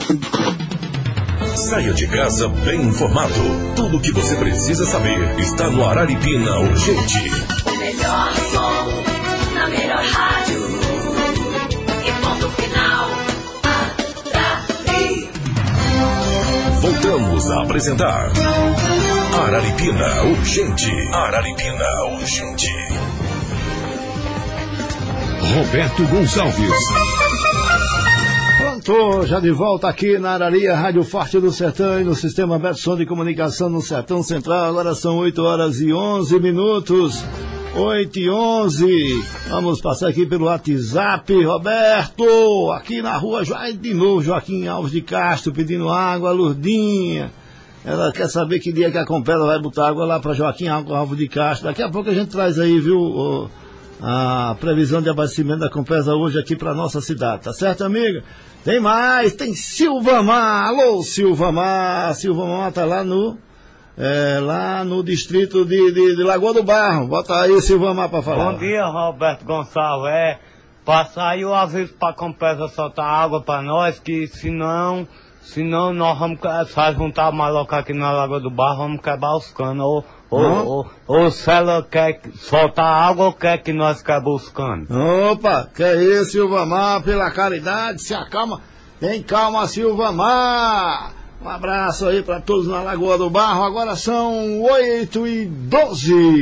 Saia de casa bem informado. Tudo o que você precisa saber está no Araripina Urgente. O melhor som, na melhor rádio. E ponto final. Arari. Voltamos a apresentar Araripina Urgente. Araripina Urgente. Roberto Gonçalves. Pronto, já de volta aqui na Araria, Rádio Forte do Sertão e no Sistema Aberto Som de Comunicação no Sertão Central. Agora são oito horas e onze minutos. oito e onze. Vamos passar aqui pelo WhatsApp. Roberto, aqui na rua, já de novo, Joaquim Alves de Castro pedindo água, Lourdinha. Ela quer saber que dia que a Compela vai botar água lá para Joaquim Alves de Castro. Daqui a pouco a gente traz aí, viu, o, a previsão de abastecimento da Compesa hoje aqui para nossa cidade. Tá certo, amiga? Tem mais, tem Silvamar. Alô, Silvamar. Silvamar tá lá no, é, lá no distrito de, de, de Lagoa do Barro. Bota aí, Silvamar, para falar. Bom dia, Roberto Gonçalves. É, passar aí o aviso para a Compesa soltar água para nós, que senão, senão nós vamos, se juntar maloca aqui na Lagoa do Barro, vamos quebrar os canos. Ou, ou, ou, ou se ela quer soltar água ou quer que nós quebramos os canos. Opa, que é isso, Silvamar, pela caridade, se acalma. Tem calma, Silvamar. Um abraço aí para todos na Lagoa do Barro. Agora são oito e doze.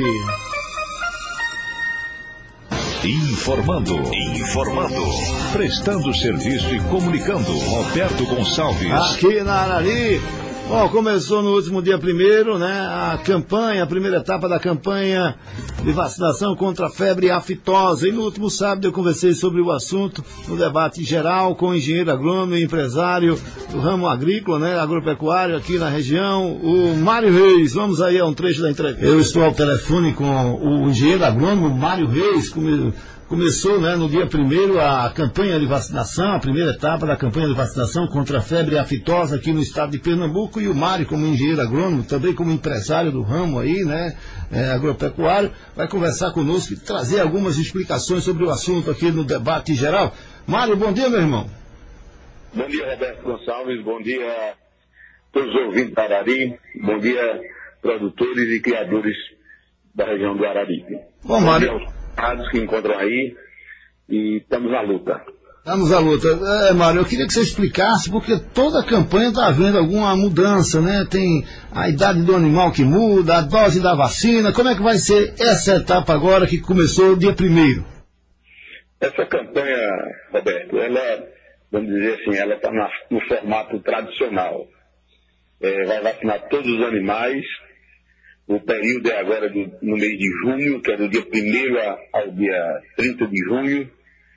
Informando, informando, prestando serviço e comunicando. Roberto Gonçalves. Aqui na Arari. Bom, começou no último dia primeiro, né, a campanha, a primeira etapa da campanha de vacinação contra a febre aftosa. E no último sábado eu conversei sobre o assunto no debate geral com o engenheiro agrônomo e empresário do ramo agrícola, né, agropecuário aqui na região, o Mário Reis. Vamos aí a um trecho da entrevista. Eu estou ao telefone com o engenheiro agrônomo Mário Reis, com Começou, né, no dia primeiro a campanha de vacinação, a primeira etapa da campanha de vacinação contra a febre aftosa aqui no estado de Pernambuco, e o Mário, como engenheiro agrônomo, também como empresário do ramo aí, né, é, agropecuário, vai conversar conosco e trazer algumas explicações sobre o assunto aqui no debate geral. Mário, bom dia, meu irmão. Bom dia, Roberto Gonçalves, bom dia a todos os ouvintes da Arari, bom dia produtores e criadores da região do Araripe. Bom, Mário, que encontram aí, e estamos na luta. Estamos na luta. É, Mário, eu queria que você explicasse, porque toda a campanha está havendo alguma mudança, né? Tem a idade do animal que muda, a dose da vacina. Como é que vai ser essa etapa agora que começou dia primeiro? Essa campanha, Roberto, ela, vamos dizer assim, ela está no formato tradicional. É, vai vacinar todos os animais. O período é agora do, no mês de junho, que é do dia primeiro ao dia trinta de junho.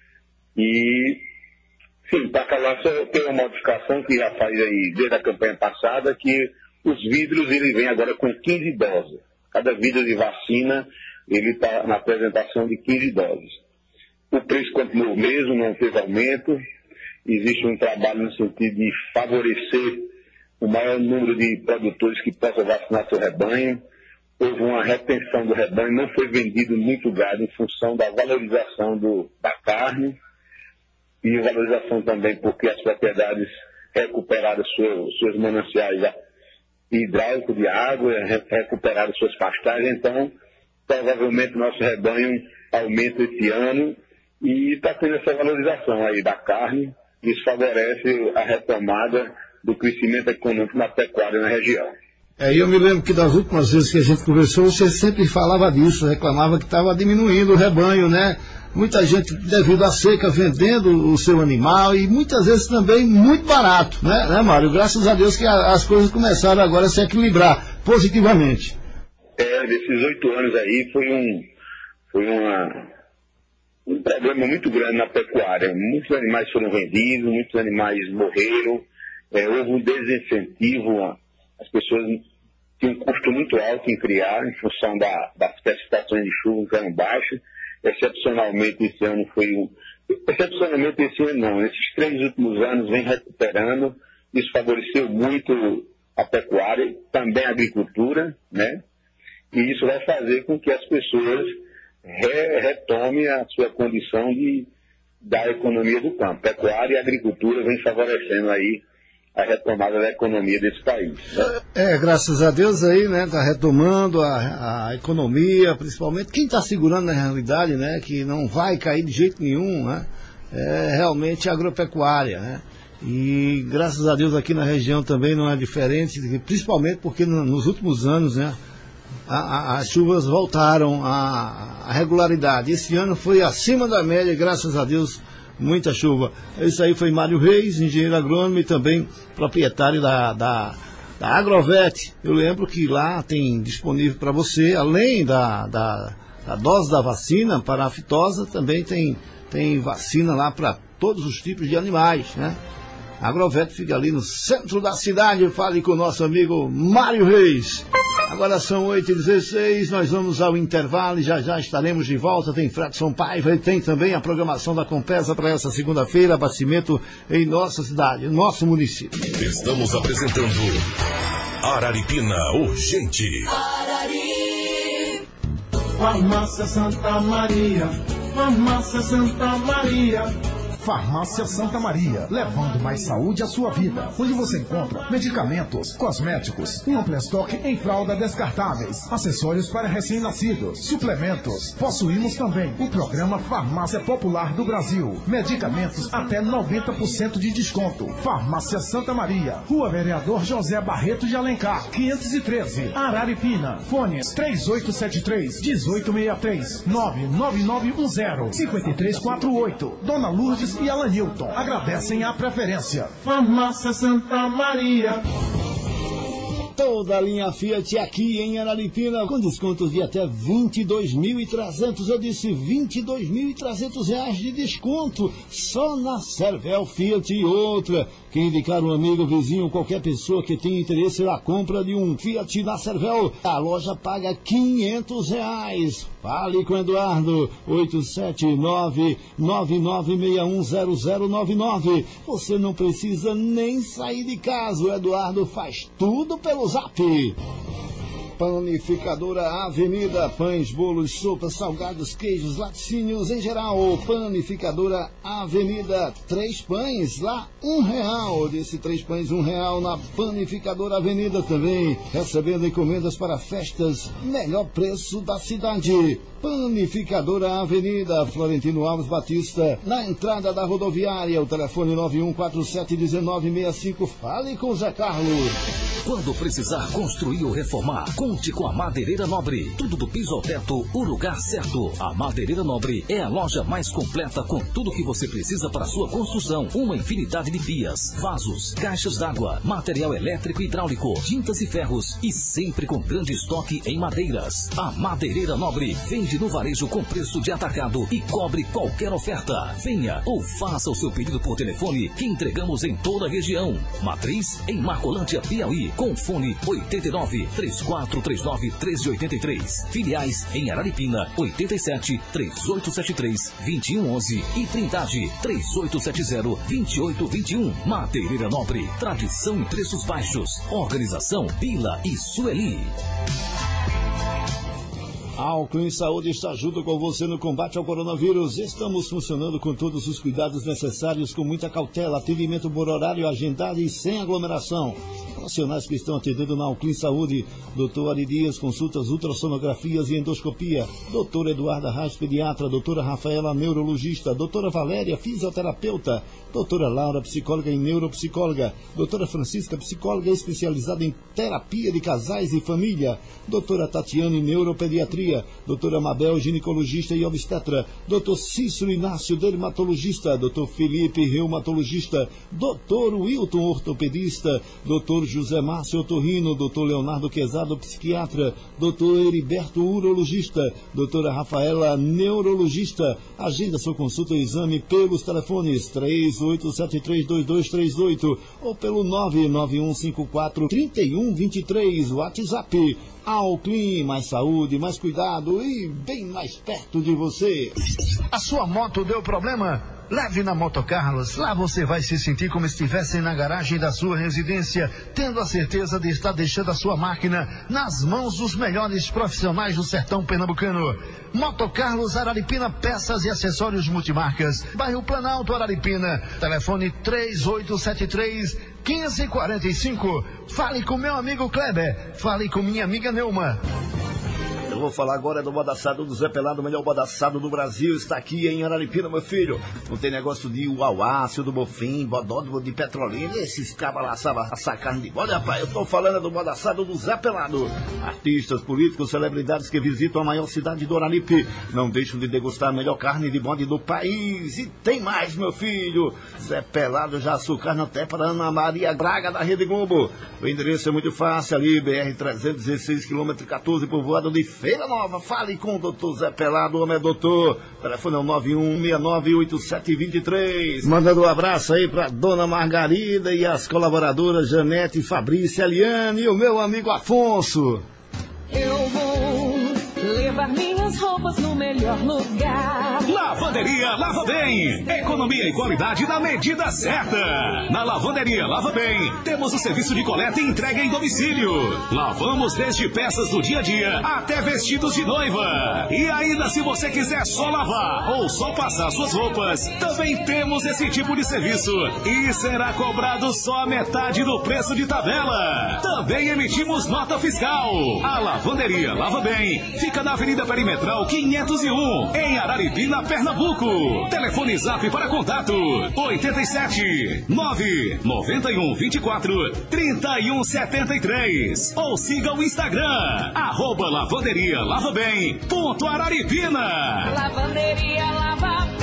E, sim, para calar só tem uma modificação que já faz aí desde a campanha passada, que os vidros ele vem agora com quinze doses. Cada vidro de vacina ele está na apresentação de quinze doses. O preço continua o mesmo, não teve aumento. Existe um trabalho no sentido de favorecer o maior número de produtores que possam vacinar seu rebanho. Houve uma retenção do rebanho, não foi vendido muito gado em função da valorização do, da carne e valorização também porque as propriedades recuperaram seus, seus mananciais hidráulicos de água, recuperaram suas pastagens. Então, provavelmente nosso rebanho aumenta esse ano e está tendo essa valorização aí da carne. Isso favorece a retomada do crescimento econômico na pecuária na região. É, eu me lembro que das últimas vezes que a gente conversou, você sempre falava disso, reclamava que estava diminuindo o rebanho, né? Muita gente, devido à seca, vendendo o seu animal e muitas vezes também muito barato, né, né Mário? Graças a Deus que a, as coisas começaram agora a se equilibrar positivamente. É, desses oito anos aí foi um, foi uma, um problema muito grande na pecuária. Muitos animais foram vendidos, muitos animais morreram, é, houve um desincentivo. As pessoas tinha um custo muito alto em criar, em função da, das precipitações de chuva que eram baixas. Excepcionalmente esse ano foi um... Excepcionalmente esse ano não, esses três últimos anos vem recuperando, isso favoreceu muito a pecuária, também a agricultura, né? E isso vai fazer com que as pessoas re, retomem a sua condição de, da economia do campo. Pecuária e agricultura vem favorecendo aí a retomada da economia desse país. Né? É, graças a Deus aí, né, está retomando a, a economia, principalmente quem está segurando na realidade, né, que não vai cair de jeito nenhum, né, é realmente a agropecuária, né, e graças a Deus aqui na região também não é diferente, principalmente porque no, nos últimos anos, né, a, a, as chuvas voltaram à, à regularidade. Esse ano foi acima da média, graças a Deus, muita chuva. Isso aí foi Mário Reis, engenheiro agrônomo e também proprietário da, da, da Agrovet. Eu lembro que lá tem disponível para você, além da, da, da dose da vacina para a aftosa, também tem, tem vacina lá para todos os tipos de animais, né? A Agrovet fica ali no centro da cidade. Fale com o nosso amigo Mário Reis. Agora são oito e dezesseis, nós vamos ao intervalo e já já estaremos de volta. Tem Fredson Paiva e tem também a programação da Compesa para essa segunda-feira, abastecimento em nossa cidade, nosso município. Estamos apresentando Araripina Urgente. Arari. Farmácia Santa Maria, Farmácia Santa Maria. Farmácia Santa Maria, levando mais saúde à sua vida. Onde você encontra medicamentos, cosméticos, um amplo estoque em fralda descartáveis, acessórios para recém-nascidos, suplementos. Possuímos também o programa Farmácia Popular do Brasil. Medicamentos até noventa por cento de desconto. Farmácia Santa Maria, Rua Vereador José Barreto de Alencar, quinhentos e treze, Araripina. Fones três oito sete três, um oito seis três, nove nove nove um zero, cinco três quatro oito. Dona Lourdes e Alanilton agradecem a preferência. Farmácia Santa Maria. Toda a linha Fiat aqui em Araripina com descontos de até vinte e dois mil e trezentos. Eu disse vinte e dois mil e trezentos reais de desconto só na Cervel Fiat. E outra, quem indicar um amigo, vizinho, qualquer pessoa que tenha interesse na compra de um Fiat na Cervel, a loja paga quinhentos reais. Fale com Eduardo, oito sete nove, nove nove seis um zero zero nove nove. Você não precisa nem sair de casa, o Eduardo faz tudo pelo Zap. Panificadora Avenida, pães, bolos, sopas, salgados, queijos, laticínios em geral. Panificadora Avenida, três pães lá, um real. Desse três pães, um real na Panificadora Avenida também. Recebendo encomendas para festas, melhor preço da cidade. Panificadora Avenida, Florentino Alves Batista, na entrada da rodoviária. O telefone nove um quatro sete um nove seis cinco. Fale com o Zé Carlos. Quando precisar construir ou reformar, conte com a Madeireira Nobre. Tudo do piso ao teto, o lugar certo. A Madeireira Nobre é a loja mais completa com tudo que você precisa para a sua construção. Uma infinidade de pias, vasos, caixas d'água, material elétrico e hidráulico, tintas e ferros e sempre com grande estoque em madeiras. A Madeireira Nobre vende no varejo com preço de atacado e cobre qualquer oferta. Venha ou faça o seu pedido por telefone que entregamos em toda a região. Matriz em Marcolândia, Piauí, com fone oito nove, três quatro três nove, um três oito três. Filiais em Araripina, oito sete, três oito sete três, dois um um um e Trindade, três oito sete zero, dois oito dois um. Madeireira Nobre, tradição e preços baixos. Organização Bila e Sueli. Álcool em Saúde está junto com você no combate ao coronavírus. Estamos funcionando com todos os cuidados necessários, com muita cautela, atendimento por horário agendado e sem aglomeração. Profissionais que estão atendendo na Álcool em Saúde: doutor Ari Dias, consultas, ultrassonografias e endoscopia; doutora Eduarda Reis, pediatra; doutora Rafaela, neurologista; doutora Valéria, fisioterapeuta; doutora Laura, psicóloga e neuropsicóloga; doutora Francisca, psicóloga especializada em terapia de casais e família; doutora Tatiane, neuropediatria; Maria, doutora Mabel, ginecologista e obstetra, doutor Cícero Inácio, dermatologista, doutor Felipe, reumatologista, doutor Wilton, ortopedista, doutor José Márcio, otorrino, doutor Leonardo Quezado, psiquiatra, doutor Heriberto, urologista, doutora Rafaela, neurologista. Agenda sua consulta e exame pelos telefones três oito sete três dois dois três oito ou pelo nove nove um cinco quatro três um dois três, WhatsApp. Alclim, mais saúde, mais cuidado e bem mais perto de você. A sua moto deu problema? Leve na Moto Carlos. Lá você vai se sentir como se estivesse na garagem da sua residência, tendo a certeza de estar deixando a sua máquina nas mãos dos melhores profissionais do sertão pernambucano. Moto Carlos Araripina, peças e acessórios multimarcas, bairro Planalto, Araripina. Telefone três oito sete três, um cinco quatro cinco. Fale com meu amigo Kleber. Fale com minha amiga Neuma. Eu vou falar agora do bodaçado do Zé Pelado, o melhor bodaçado do Brasil. Está aqui em Araripina, meu filho. Não tem negócio de uauácio, do bofim, bodódromo de petrolina. Esses cabas lá sabem assar carne de bode, rapaz. Eu estou falando do bodaçado do Zé Pelado. Artistas, políticos, celebridades que visitam a maior cidade do Araripe não deixam de degustar a melhor carne de bode do país. E tem mais, meu filho. Zé Pelado já açucar até para Ana Maria Braga da Rede Globo. O endereço é muito fácil ali, B R trezentos e dezesseis, quilômetro quatorze, povoado de Feira Nova. Fale com o doutor Zé Pelado, homem é doutor. O telefone é o nove um seis nove oito sete dois três. Mandando um abraço aí pra dona Margarida e as colaboradoras Janete, Fabrícia, Eliane e o meu amigo Afonso. Eu vou levar minhas roupas no melhor lugar. Lavanderia Lava Bem. Economia e qualidade na medida certa. Na Lavanderia Lava Bem, temos o serviço de coleta e entrega em domicílio. Lavamos desde peças do dia a dia até vestidos de noiva. E ainda, se você quiser só lavar ou só passar suas roupas, também temos esse tipo de serviço. E será cobrado só a metade do preço de tabela. Também emitimos nota fiscal. A Lavanderia Lava Bem fica na Avenida Perimetral quinhentos e um, em Araripina, Pernambuco. Telefone Zap para contato oito sete nove nove um dois quatro três um sete três ou siga o Instagram arroba Lavanderia Lava Bem ponto Araripina. Lavanderia Lava Bem.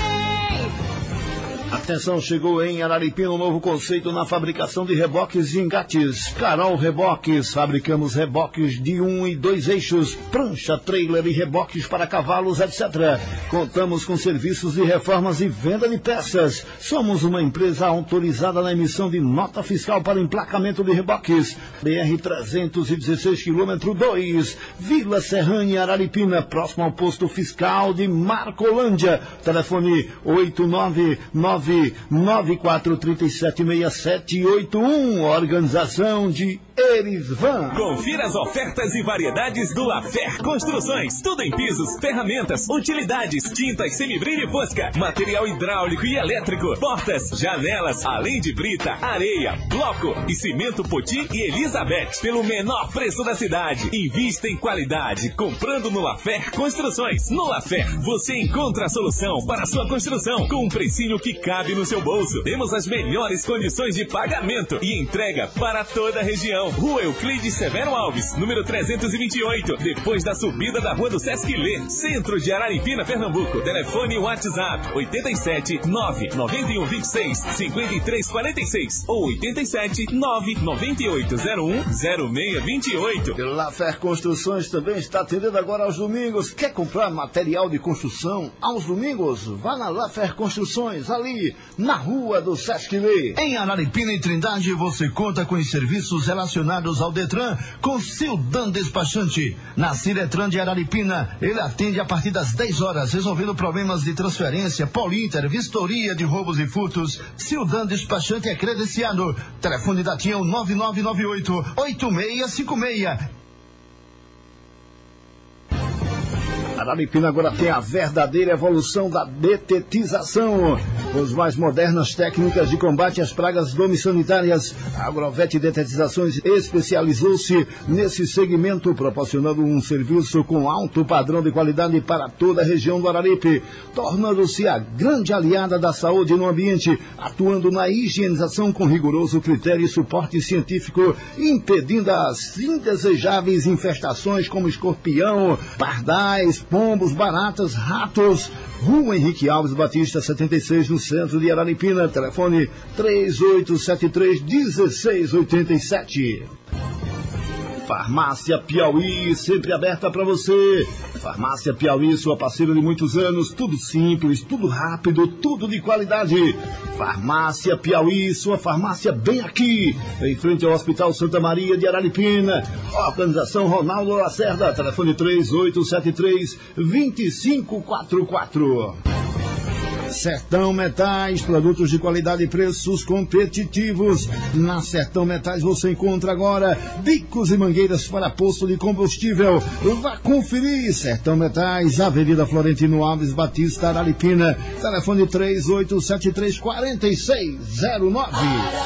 Atenção, chegou em Araripina um novo conceito na fabricação de reboques e engates. Carol Reboques, fabricamos reboques de um e dois eixos, prancha, trailer e reboques para cavalos, etcétera. Contamos com serviços de reformas e venda de peças. Somos uma empresa autorizada na emissão de nota fiscal para emplacamento de reboques. B R trezentos e dezesseis, quilômetro dois, Vila Serrânia, Araripina, próximo ao posto fiscal de Marcolândia. Telefone oito nove nove nove quatro três sete seis sete oito um. Organização de Erisvan. Confira as ofertas e variedades do Lafer Construções. Tudo em pisos, ferramentas, utilidades, tintas, semibrilho e fosca, material hidráulico e elétrico, portas, janelas, além de brita, areia, bloco e cimento Poti e Elizabeth pelo menor preço da cidade. Invista em qualidade comprando no Lafer Construções. No Lafer você encontra a solução para a sua construção com um precinho que cabe no seu bolso. Temos as melhores condições de pagamento e entrega para toda a região. Rua Euclides Severo Alves, número trezentos e vinte e oito, depois da subida da Rua do Sesc Lê, centro de Araripina, Pernambuco. Telefone WhatsApp oito sete nove nove um dois seis cinco três quatro seis ou oito sete nove nove oito zero um zero seis dois oito. Lafer Construções também está atendendo agora aos domingos. Quer comprar material de construção aos domingos? Vá na Lafer Construções, ali na Rua do Sesc Lê. Em Araripina e Trindade você conta com os serviços relacionados ao Detran com Sildan Despachante. Na Ciretran de Araripina, ele atende a partir das dez horas, resolvendo problemas de transferência, Polinter, vistoria de roubos e furtos. Sildan Despachante é credenciado. Telefone da Tião nove nove nove oito oito seis cinco seis. Araripina agora tem a verdadeira evolução da detetização. Os mais modernas técnicas de combate às pragas domiciliárias. A Agrovet Detetizações especializou-se nesse segmento, proporcionando um serviço com alto padrão de qualidade para toda a região do Araripe, tornando-se a grande aliada da saúde no ambiente, atuando na higienização com rigoroso critério e suporte científico, impedindo as indesejáveis infestações como escorpião, pardais, pombos, baratas, ratos. Rua Henrique Alves Batista, setenta e seis, no centro de Araripina. Telefone três oito sete três, um seis oito sete. Farmácia Piauí, sempre aberta para você. Farmácia Piauí, sua parceira de muitos anos. Tudo simples, tudo rápido, tudo de qualidade. Farmácia Piauí, sua farmácia bem aqui, em frente ao Hospital Santa Maria de Araripina. Organização Ronaldo Lacerda, telefone três oito sete três, dois cinco quatro quatro. Sertão Metais, produtos de qualidade e preços competitivos. Na Sertão Metais você encontra agora bicos e mangueiras para posto de combustível. Vá conferir. Sertão Metais, Avenida Florentino Alves Batista, Araripina. Telefone três oito sete três, quatro seis zero nove.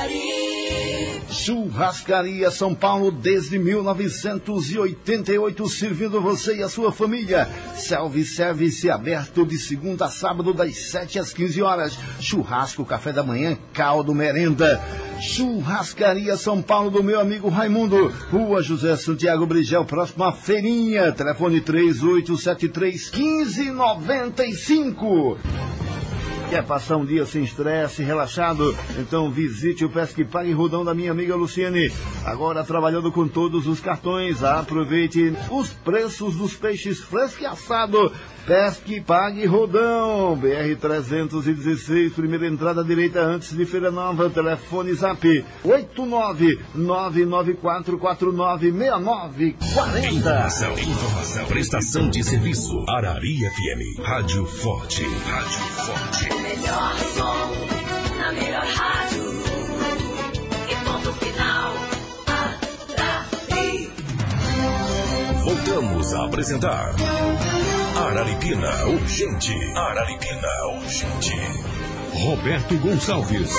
Churrascaria São Paulo desde mil novecentos e oitenta e oito, servindo você e a sua família. Self-service aberto de segunda a sábado das sete às quinze horas. Churrasco, café da manhã, caldo, merenda. Churrascaria São Paulo do meu amigo Raimundo. Rua José Santiago Brigel, próximo à Feirinha. Telefone três oito sete três, um cinco nove cinco. Quer passar um dia sem estresse, relaxado? Então visite o Pesque Pague Rodão da minha amiga Luciene. Agora trabalhando com todos os cartões. Aproveite os preços dos peixes fresco e assado. Pesque Pague Rodão, B R trezentos e dezesseis, primeira entrada direita antes de Feira Nova. Telefone Zap oito nove nove nove quatro quatro nove seis nove quatro zero. Informação, informação, prestação de serviço. Arari F M, Rádio Forte, Rádio Forte. O melhor som, na melhor rádio. E ponto final, Arari. Voltamos a apresentar Araripina Urgente. Araripina Urgente. Roberto Gonçalves.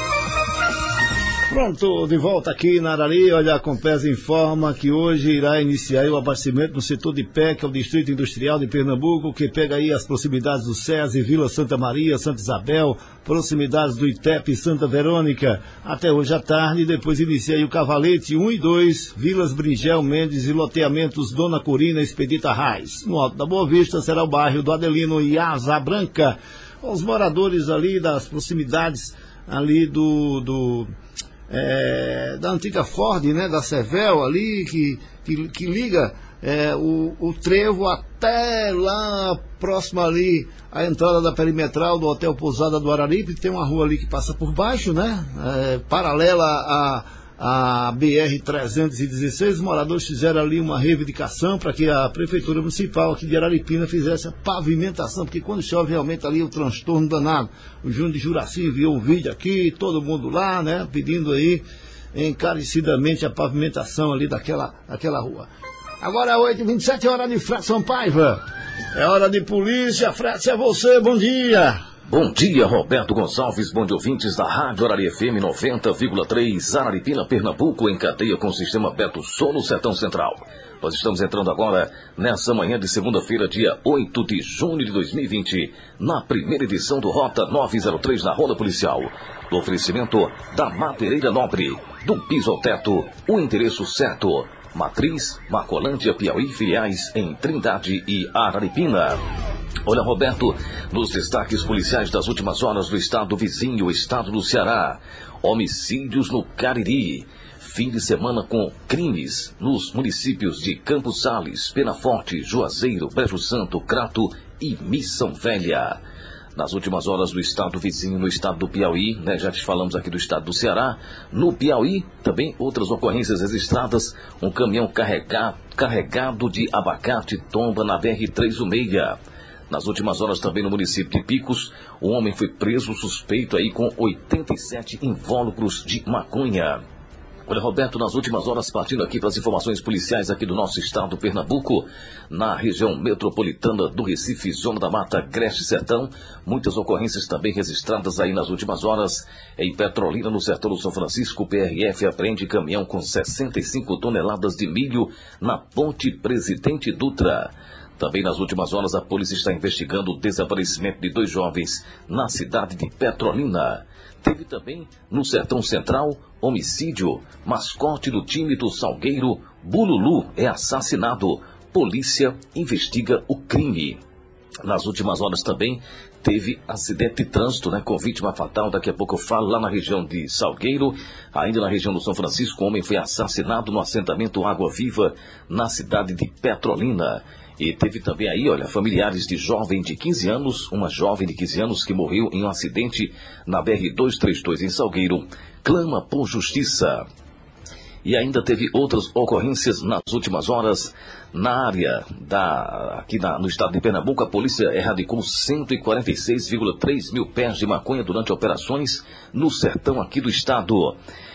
Pronto, de volta aqui na Arari. Olha, a Compes informa que hoje irá iniciar o abastecimento no setor de P E C, que é o Distrito Industrial de Pernambuco, que pega aí as proximidades do SESI, Vila Santa Maria, Santa Isabel, proximidades do I T E P e Santa Verônica. Até hoje à tarde, depois inicia aí o Cavalete um e dois, Vilas Bringel Mendes e loteamentos Dona Corina, Expedita Raiz. No Alto da Boa Vista será o bairro do Adelino e Asa Branca. Os moradores ali das proximidades ali do... do É, da antiga Ford, né, da Sevel ali, que, que, que liga é, o, o trevo até lá próximo ali a entrada da perimetral do Hotel Pousada do Araripe. Tem uma rua ali que passa por baixo, né, é, paralela a, a B R trezentos e dezesseis. Os moradores fizeram ali uma reivindicação para que a Prefeitura Municipal aqui de Araripina fizesse a pavimentação, porque quando chove realmente ali é o transtorno danado. O Júnior de Juraci enviou um vídeo aqui, todo mundo lá, né, pedindo aí encarecidamente a pavimentação ali daquela, daquela rua. Agora é oito e vinte e sete, hora de Frete Sampaiva. É hora de polícia. Frete, é você, bom dia. Bom dia, Roberto Gonçalves, bom dia, ouvintes da Rádio Arari F M noventa vírgula três, Araripina, Pernambuco, em cadeia com o sistema Beto Sul no Sertão Central. Nós estamos entrando agora nessa manhã de segunda-feira, dia oito de junho de dois mil e vinte, na primeira edição do Rota novecentos e três na Roda Policial. Do oferecimento da Madeireira Nobre, do piso ao teto, o endereço certo. Matriz, Marcolândia, Piauí, filiais em Trindade e Araripina. Olha, Roberto, nos destaques policiais das últimas horas do estado vizinho, o estado do Ceará. Homicídios no Cariri. Fim de semana com crimes nos municípios de Campos Sales, Penaforte, Juazeiro, Brejo Santo, Crato e Missão Velha. Nas últimas horas do estado vizinho, no estado do Piauí, né, já te falamos aqui do estado do Ceará. No Piauí, também outras ocorrências registradas. Um caminhão carregado, carregado de abacate tomba na B R trezentos e sessenta. Nas últimas horas também no município de Picos, o homem foi preso suspeito aí com oitenta e sete invólucros de maconha. Olha, Roberto, nas últimas horas, partindo aqui para as informações policiais aqui do nosso estado, Pernambuco, na região metropolitana do Recife, Zona da Mata, Agreste Sertão, muitas ocorrências também registradas aí nas últimas horas. Em Petrolina, no sertão do São Francisco, o P R F apreende caminhão com sessenta e cinco toneladas de milho na Ponte Presidente Dutra. Também nas últimas horas, a polícia está investigando o desaparecimento de dois jovens na cidade de Petrolina. Teve também, no Sertão Central, homicídio. Mascote do time do Salgueiro, Bululu, é assassinado. Polícia investiga o crime. Nas últimas horas também, teve acidente de trânsito, né, com vítima fatal. Daqui a pouco eu falo lá na região de Salgueiro. Ainda na região do São Francisco, um homem foi assassinado no assentamento Água Viva, na cidade de Petrolina. E teve também aí, olha, familiares de jovem de quinze anos, uma jovem de quinze anos que morreu em um acidente na B R duzentos e trinta e dois em Salgueiro, clama por justiça. E ainda teve outras ocorrências nas últimas horas na área da, aqui na, no estado de Pernambuco. A polícia erradicou cento e quarenta e seis vírgula três mil pés de maconha durante operações no sertão aqui do estado.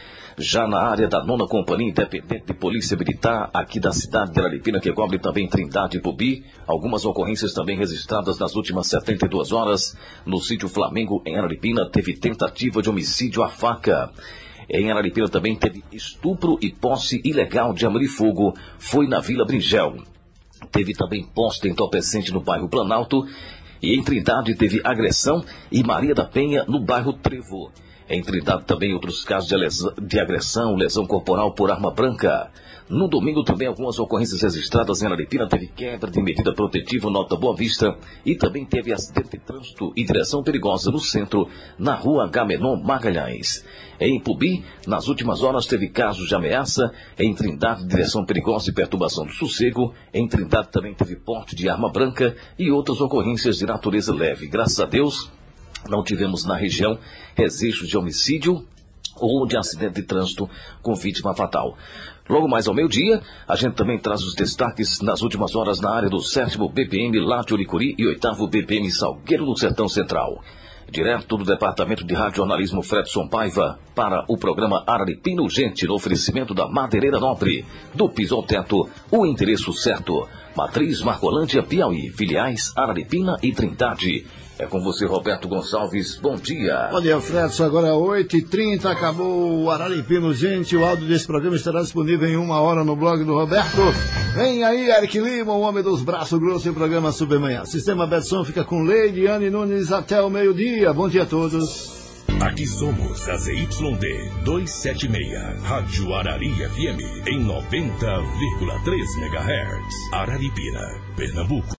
Já na área da nona Companhia Independente de Polícia Militar, aqui da cidade de Araripina, que cobre também Trindade e Pubi, algumas ocorrências também registradas nas últimas setenta e duas horas. No sítio Flamengo, em Araripina, teve tentativa de homicídio à faca. Em Araripina também teve estupro e posse ilegal de arma de fogo, foi na Vila Bringel. Teve também posse entorpecente no bairro Planalto, e em Trindade teve agressão e Maria da Penha no bairro Trevo. Em Trindade também outros casos de, lesão, de agressão, lesão corporal por arma branca. No domingo também algumas ocorrências registradas em Araripina. Teve quebra de medida protetiva Nota Boa Vista e também teve acidente de trânsito e direção perigosa no centro, na rua Agamenon Magalhães. Em Pubi, nas últimas horas teve casos de ameaça. Em Trindade, direção perigosa e perturbação do sossego. Em Trindade também teve porte de arma branca e outras ocorrências de natureza leve. Graças a Deus, não tivemos na região registros de homicídio ou de acidente de trânsito com vítima fatal. Logo mais ao meio-dia, a gente também traz os destaques nas últimas horas na área do sétimo B P M Lácio Licuri e oitavo B P M Salgueiro do Sertão Central. Direto do Departamento de Radiojornalismo Fredson Paiva, para o programa Araripina Urgente, no oferecimento da Madeireira Nobre, do Piso ao Teto, o endereço certo. Matriz Marcolândia, Piauí, filiais Araripina e Trindade. É com você, Roberto Gonçalves. Bom dia. Bom dia, Fredson. Agora é oito e trinta, acabou o Araripina Urgente. O áudio desse programa estará disponível em uma hora no blog do Roberto. Vem aí, Eric Lima, o homem dos braços grossos, e o programa Supermanhã. Sistema Betson fica com Leidiane Nunes até o meio-dia. Bom dia a todos. Aqui somos a Z Y D duzentos e setenta e seis, Rádio Arari F M, em noventa vírgula três megahertz. Araripina, Pernambuco.